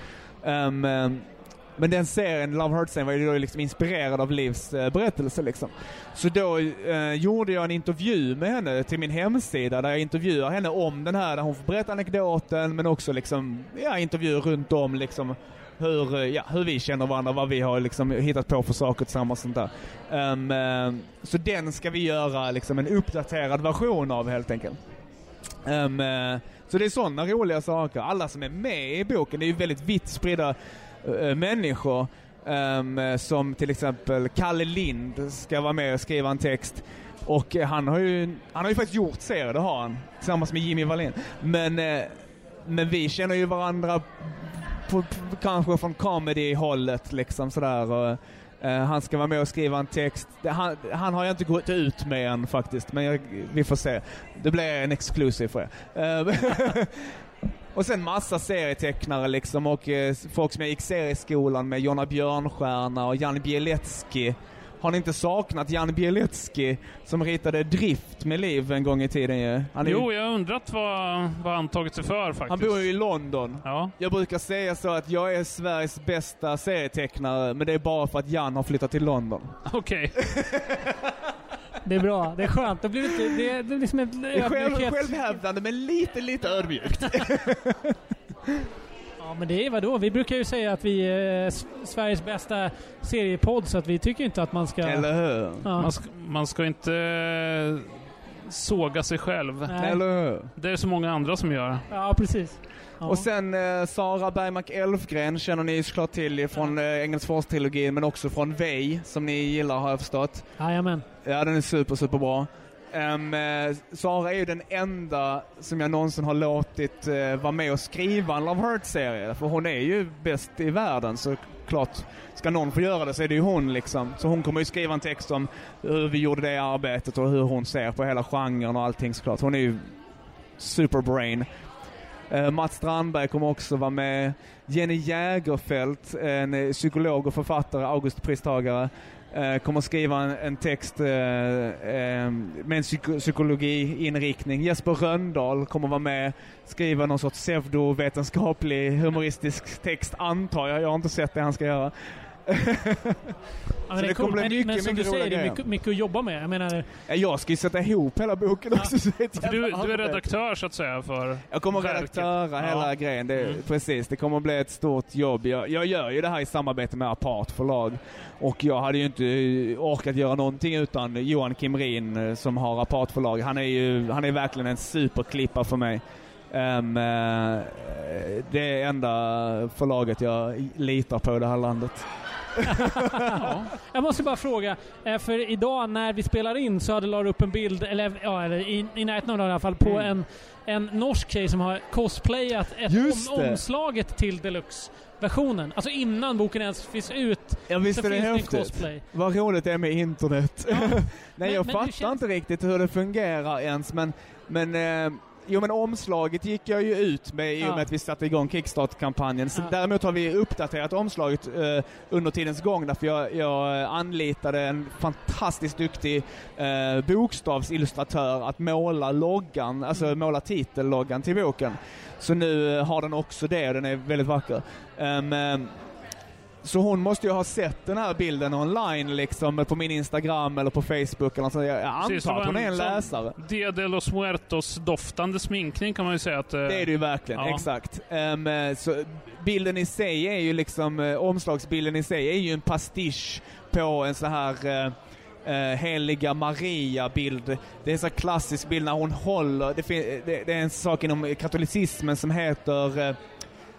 Um, um, Men den serien, Love Hurts, var ju då liksom inspirerad av Livs eh, berättelse liksom. Så då eh, gjorde jag en intervju med henne till min hemsida där jag intervjuar henne om den här, där hon får berätta anekdoten, men också liksom, ja, intervjuer runt om liksom hur, ja, hur vi känner varandra, vad vi har liksom hittat på för saker tillsammans och sånt där. Um, eh, så den ska vi göra liksom en uppdaterad version av helt enkelt. Um, eh, så det är sådana roliga saker. Alla som är med i boken är ju väldigt vitt spridda människor, um, som till exempel Kalle Lind ska vara med och skriva en text, och han har ju han har ju faktiskt gjort serier, det har han tillsammans med Jimmy Wallin, men, uh, men vi känner ju varandra på, på, kanske från comedy-hållet liksom sådär, och uh, han ska vara med och skriva en text. Han, han har jag inte gått ut med än faktiskt, men jag, vi får se. Det blir en exclusive för er. Uh, Och sen massa serietecknare liksom, och eh, folk som jag gick serieskolan med, Jonna Björnstjärna och Jan Bielecki. Har ni inte saknat Jan Bielecki som ritade Drift med Liv en gång i tiden? Ja? Han är jo, ju... jag har undrat vad, vad han tagit sig för faktiskt. Han bor ju i London. Ja. Jag brukar säga så att jag är Sveriges bästa serietecknare, men det är bara för att Jan har flyttat till London. Okej. Okay. Det är bra, det är skönt. Det blir inte, det är, det är liksom ett Själv, självhävdande, men lite, lite ödmjukt. Ja, men det är vadå? Vi brukar ju säga att vi är Sveriges bästa seriepodd, så att vi tycker inte att man ska... Eller hur? Ja. Man, ska, man ska inte såga sig själv. Nej. Eller hur? Det är så många andra som gör. Ja, precis. Ja. Och sen eh, Sara Bergmark Elfgren känner ni såklart till från eh, Engelsfors-trilogin, men också från Vej, som ni gillar har jag förstått. Jajamän. Ja, den är super, super bra. Um, eh, Sara är ju den enda som jag någonsin har låtit eh, vara med och skriva en Love Hurt-serie. För hon är ju bäst i världen, så klart ska någon få göra det så är det ju hon liksom. Så hon kommer ju skriva en text om hur vi gjorde det arbetet och hur hon ser på hela genren och allting såklart. Hon är ju superbrain. Uh, Mats Strandberg kommer också vara med. Jenny Jägerfeldt, en psykolog och författare, Augustpristagare, uh, kommer skriva en, en text uh, uh, med en psyko- psykologiinriktning. Jesper Röndahl kommer vara med, skriva någon sorts pseudovetenskaplig humoristisk text, antar jag. Jag har inte sett det han ska göra. Ja, men det, det kommer bli mycket, men, som mycket du säger, det är mycket, mycket att jobba med. Jag menar, jag ska ju sätta ihop hela boken ja. också. Så du, du är redaktör så att säga för jag kommer att verket. redaktöra hela Ja. grejen. Det, Mm. Precis, det kommer att bli ett stort jobb. Jag, jag gör ju det här i samarbete med Apart förlag. Och jag hade ju inte orkat göra någonting utan Johan Kimrin som har Apart förlag. Han är ju han är verkligen en superklippa för mig. Um, uh, det är enda förlaget jag litar på i det här landet. Ja. Jag måste bara fråga, för idag när vi spelar in så hade Lara upp en bild, eller, ja, eller i, i närheten av det i alla fall, på mm. en, en norsk tjej som har cosplayat ett om, omslaget till deluxe-versionen. Alltså innan boken ens finns ut. Ja, visst så är det finns häftigt. det en cosplay. Vad roligt det är med internet. Ja. Nej, men, jag men fattar känns... inte riktigt hur det fungerar ens, men, men eh, jo, men omslaget gick jag ju ut med i och med ja. att vi satte igång Kickstarter-kampanjen. Så ja. Däremot har vi uppdaterat omslaget eh, under tidens gång, därför jag, jag anlitade en fantastiskt duktig eh, bokstavsillustratör att måla loggan, alltså mm. måla titelloggan till boken. Så nu har den också det, den är väldigt vacker. Um, Så hon måste ju ha sett den här bilden online liksom på min Instagram eller på Facebook eller något sånt. Jag antar Precis, att hon är en läsare. Dia de los Muertos doftande sminkning kan man ju säga att... Uh, det är det ju verkligen, ja. Exakt. Um, så bilden i sig är ju liksom, uh, omslagsbilden i sig är ju en pastisch på en så här... Uh, Uh, heliga Maria-bild. Det är en sån klassisk bild när hon håller... Det, fin- det, det är en sak inom katolicismen som heter... Uh,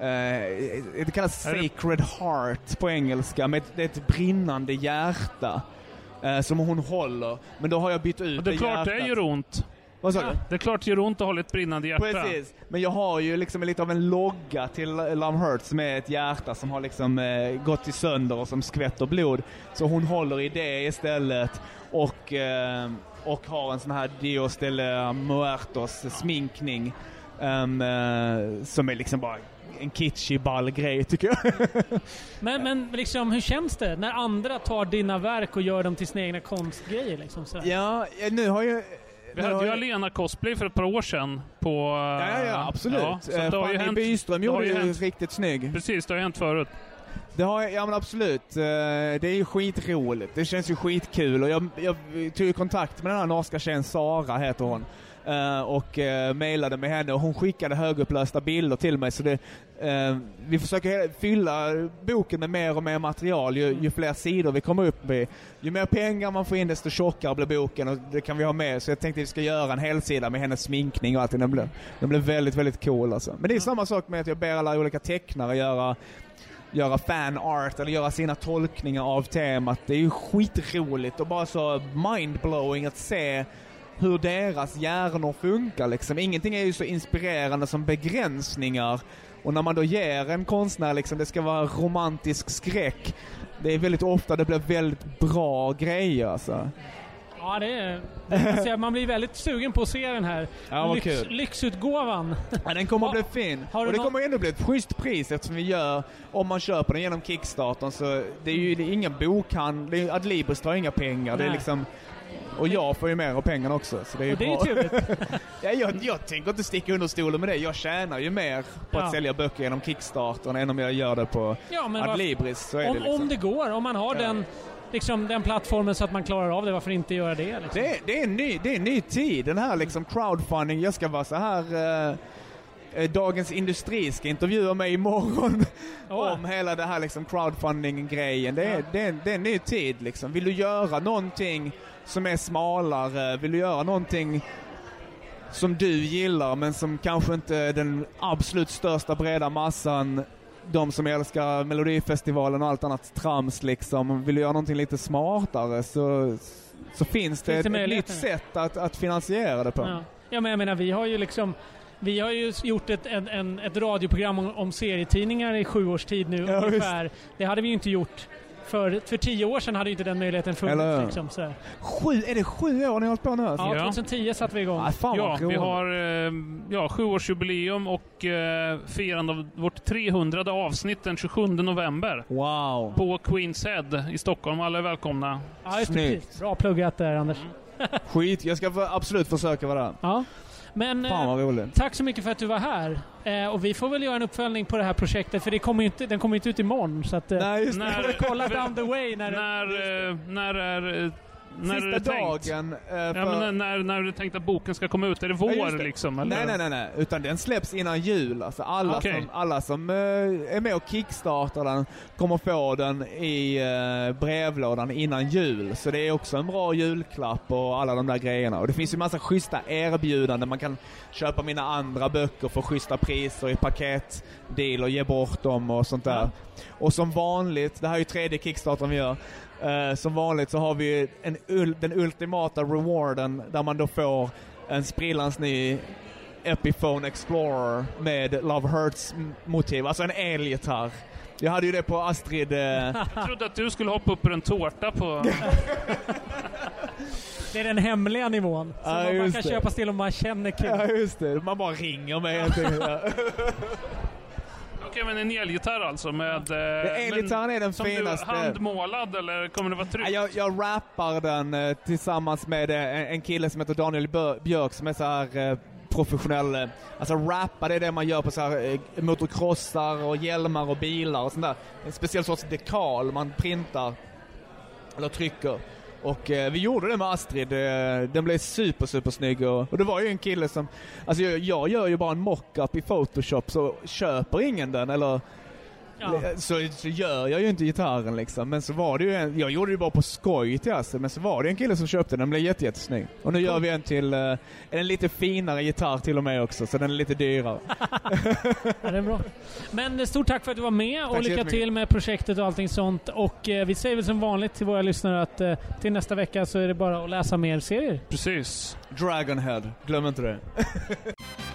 det kallas Sacred Heart på engelska, med det är ett brinnande hjärta eh, som hon håller. Men då har jag bytt ut det. Det är klart hjärtat. det gör ont. Vad sa Ja, du? det är klart det gör ont att hålla ett brinnande hjärta. Precis, men jag har ju liksom lite av en logga till Love Hurts med ett hjärta som har liksom eh, gått i sönder och som skvätter blod. Så hon håller i det istället och, eh, och har en sån här Dios de la Muertos sminkning um, eh, som är liksom bara en kitschig ball grej tycker jag. Men, men liksom, hur känns det när andra tar dina verk och gör dem till sina egna konstgrejer? Liksom, så? Ja, nu har jag... Vi hade ju Alena Cosplay för ett par år sedan på... Ja, ja, ja absolut. Ja, så det har ju Fanny hänt, Byström det har gjorde ju ju hänt. riktigt snygg. Precis, det har hänt förut. Det har, ja men absolut. Det är ju skitroligt. Det känns ju skitkul. Och jag, jag tog ju kontakt med den här norska tjejen, Sara heter hon. Uh, och uh, mejlade med henne och hon skickade högupplösta bilder till mig. Så det, uh, vi försöker fylla boken med mer och mer material ju, ju fler sidor vi kommer upp med. Ju mer pengar man får in desto tjockare blir boken och det kan vi ha med. Så jag tänkte att vi ska göra en hel sida med hennes sminkning och allt. Den blev, den blev väldigt, väldigt cool alltså. Men det är samma sak med att jag ber alla olika tecknare göra göra fan art eller göra sina tolkningar av temat. Det är ju skitroligt och bara så mindblowing att se hur deras hjärnor funkar liksom. Ingenting är ju så inspirerande som begränsningar. Och när man då ger en konstnär liksom, det ska vara romantisk skräck. Det är väldigt ofta det blir väldigt bra grejer alltså. Ja, det är... Alltså, man blir väldigt sugen på att se den här ja, lyx, kul. lyxutgåvan. Ja, den kommer att bli fin. Har och det någon... kommer ändå bli ett schysst pris eftersom vi gör, om man köper den genom Kickstarter så det är ju det är ingen bokhandel. Adlibris tar inga pengar. Det är liksom... Och jag får ju mer av pengarna också. Så det är ju och det bra. är trevligt. ja, jag, jag tänker inte sticka under stolen med det. Jag tjänar ju mer på ja. att sälja böcker genom Kickstarter än om jag gör det på ja, men Adlibris. Så är om, det liksom. om det går, om man har ja. den, liksom, den plattformen så att man klarar av det, varför inte göra det? Liksom? Det, det, är en ny, det är en ny tid. Den här liksom crowdfunding. Jag ska vara så här... Eh, Dagens Industri ska intervjua mig imorgon oh. om hela det här liksom crowdfunding-grejen. Det är, ja. det, är, det är en ny tid liksom. Vill du göra någonting som är smalare? Vill du göra någonting som du gillar men som kanske inte den absolut största breda massan, de som älskar Melodifestivalen och allt annat trams liksom. Vill du göra någonting lite smartare så, så finns det, finns det ett, ett nytt sätt att, att finansiera det på. Ja. ja, men jag menar, vi har ju liksom Vi har ju gjort ett, en, en, ett radioprogram om, om serietidningar i sju års tid nu ja, ungefär. Visst. Det hade vi ju inte gjort. För, för tio år sedan hade ju inte den möjligheten funnits. Liksom, så. Sju, är det sju år ni har hållit på nu? Alltså? Ja, tjugohundratio satte vi igång. Ah, fan, ja, vi har eh, ja, sjuårsjubileum och eh, firande av vårt trehundrade avsnitt den tjugosjunde november. Wow. På Queen's Head i Stockholm. Alla är välkomna. Ja, just det. Bra pluggat där, Anders. Mm. Skit, jag ska för, absolut försöka vara där. Ja. Men eh, tack så mycket för att du var här. Eh, och vi får väl göra en uppföljning på det här projektet, för det kommer ju inte, den kommer inte ut imorgon. Så att, eh, Nej, just när, vi kolla down the way. När, när, eh, när är... Eh, När Sista är det dagen. Äh, för... ja, men när, när är det tänkt att boken ska komma ut? Är det vår ja, det. liksom? Eller? Nej, nej, nej, nej. Utan den släpps innan jul. Alltså alla okay. som, alla som uh, är med och kickstartar den kommer få den i uh, brevlådan innan jul. Så det är också en bra julklapp och alla de där grejerna. Och det finns ju massa schyssta erbjudanden. Man kan köpa mina andra böcker för schyssta priser i paketdeal och ge bort dem och sånt där. Ja. Och som vanligt, det här är ju tredje kickstarten vi gör. Uh, som vanligt så har vi en ul- den ultimata rewarden där man då får en sprillans ny Epiphone Explorer med Love Hurts motiv, alltså en elgitarr. Jag hade ju det på Astrid. Uh... Jag trodde att du skulle hoppa upp på en tårta på... Det är den hemliga nivån. Så ja, man bara kan det. köpa till om man känner kul. Ja, just det. Man bara ringer mig helt enkelt. Okej, men en elgitarr alltså med... Eh, elgitarren är den som finaste. Som du handmålad eller kommer det vara tryckt? Jag, jag rappar den eh, tillsammans med eh, en kille som heter Daniel Björk som är så här eh, professionell. Eh, alltså rappa, det är det man gör på så här eh, motocrossar och hjälmar och bilar och sånt där. En speciell sorts dekal man printar eller trycker. Och eh, vi gjorde det med Astrid. Eh, den blev super, super snygg. Och, och det var ju en kille som... Alltså jag, jag gör ju bara en mock-up i Photoshop, så köper ingen den. Eller Ja. Så, så gör jag ju inte gitarren liksom. Men så var det ju en, jag gjorde det ju bara på skoj till alltså, men så var det en kille som köpte den, den blev jätte, jättesnygg. Och nu gör vi en till, uh, en lite finare gitarr till och med också, så den är lite dyrare. Ja, det är bra. Men stort tack för att du var med och Tack så lycka jättemycket. till med projektet och allting sånt. Och eh, vi säger väl som vanligt till våra lyssnare att eh, till nästa vecka så är det bara att läsa mer serier. Precis. Dragonhead, glöm inte det.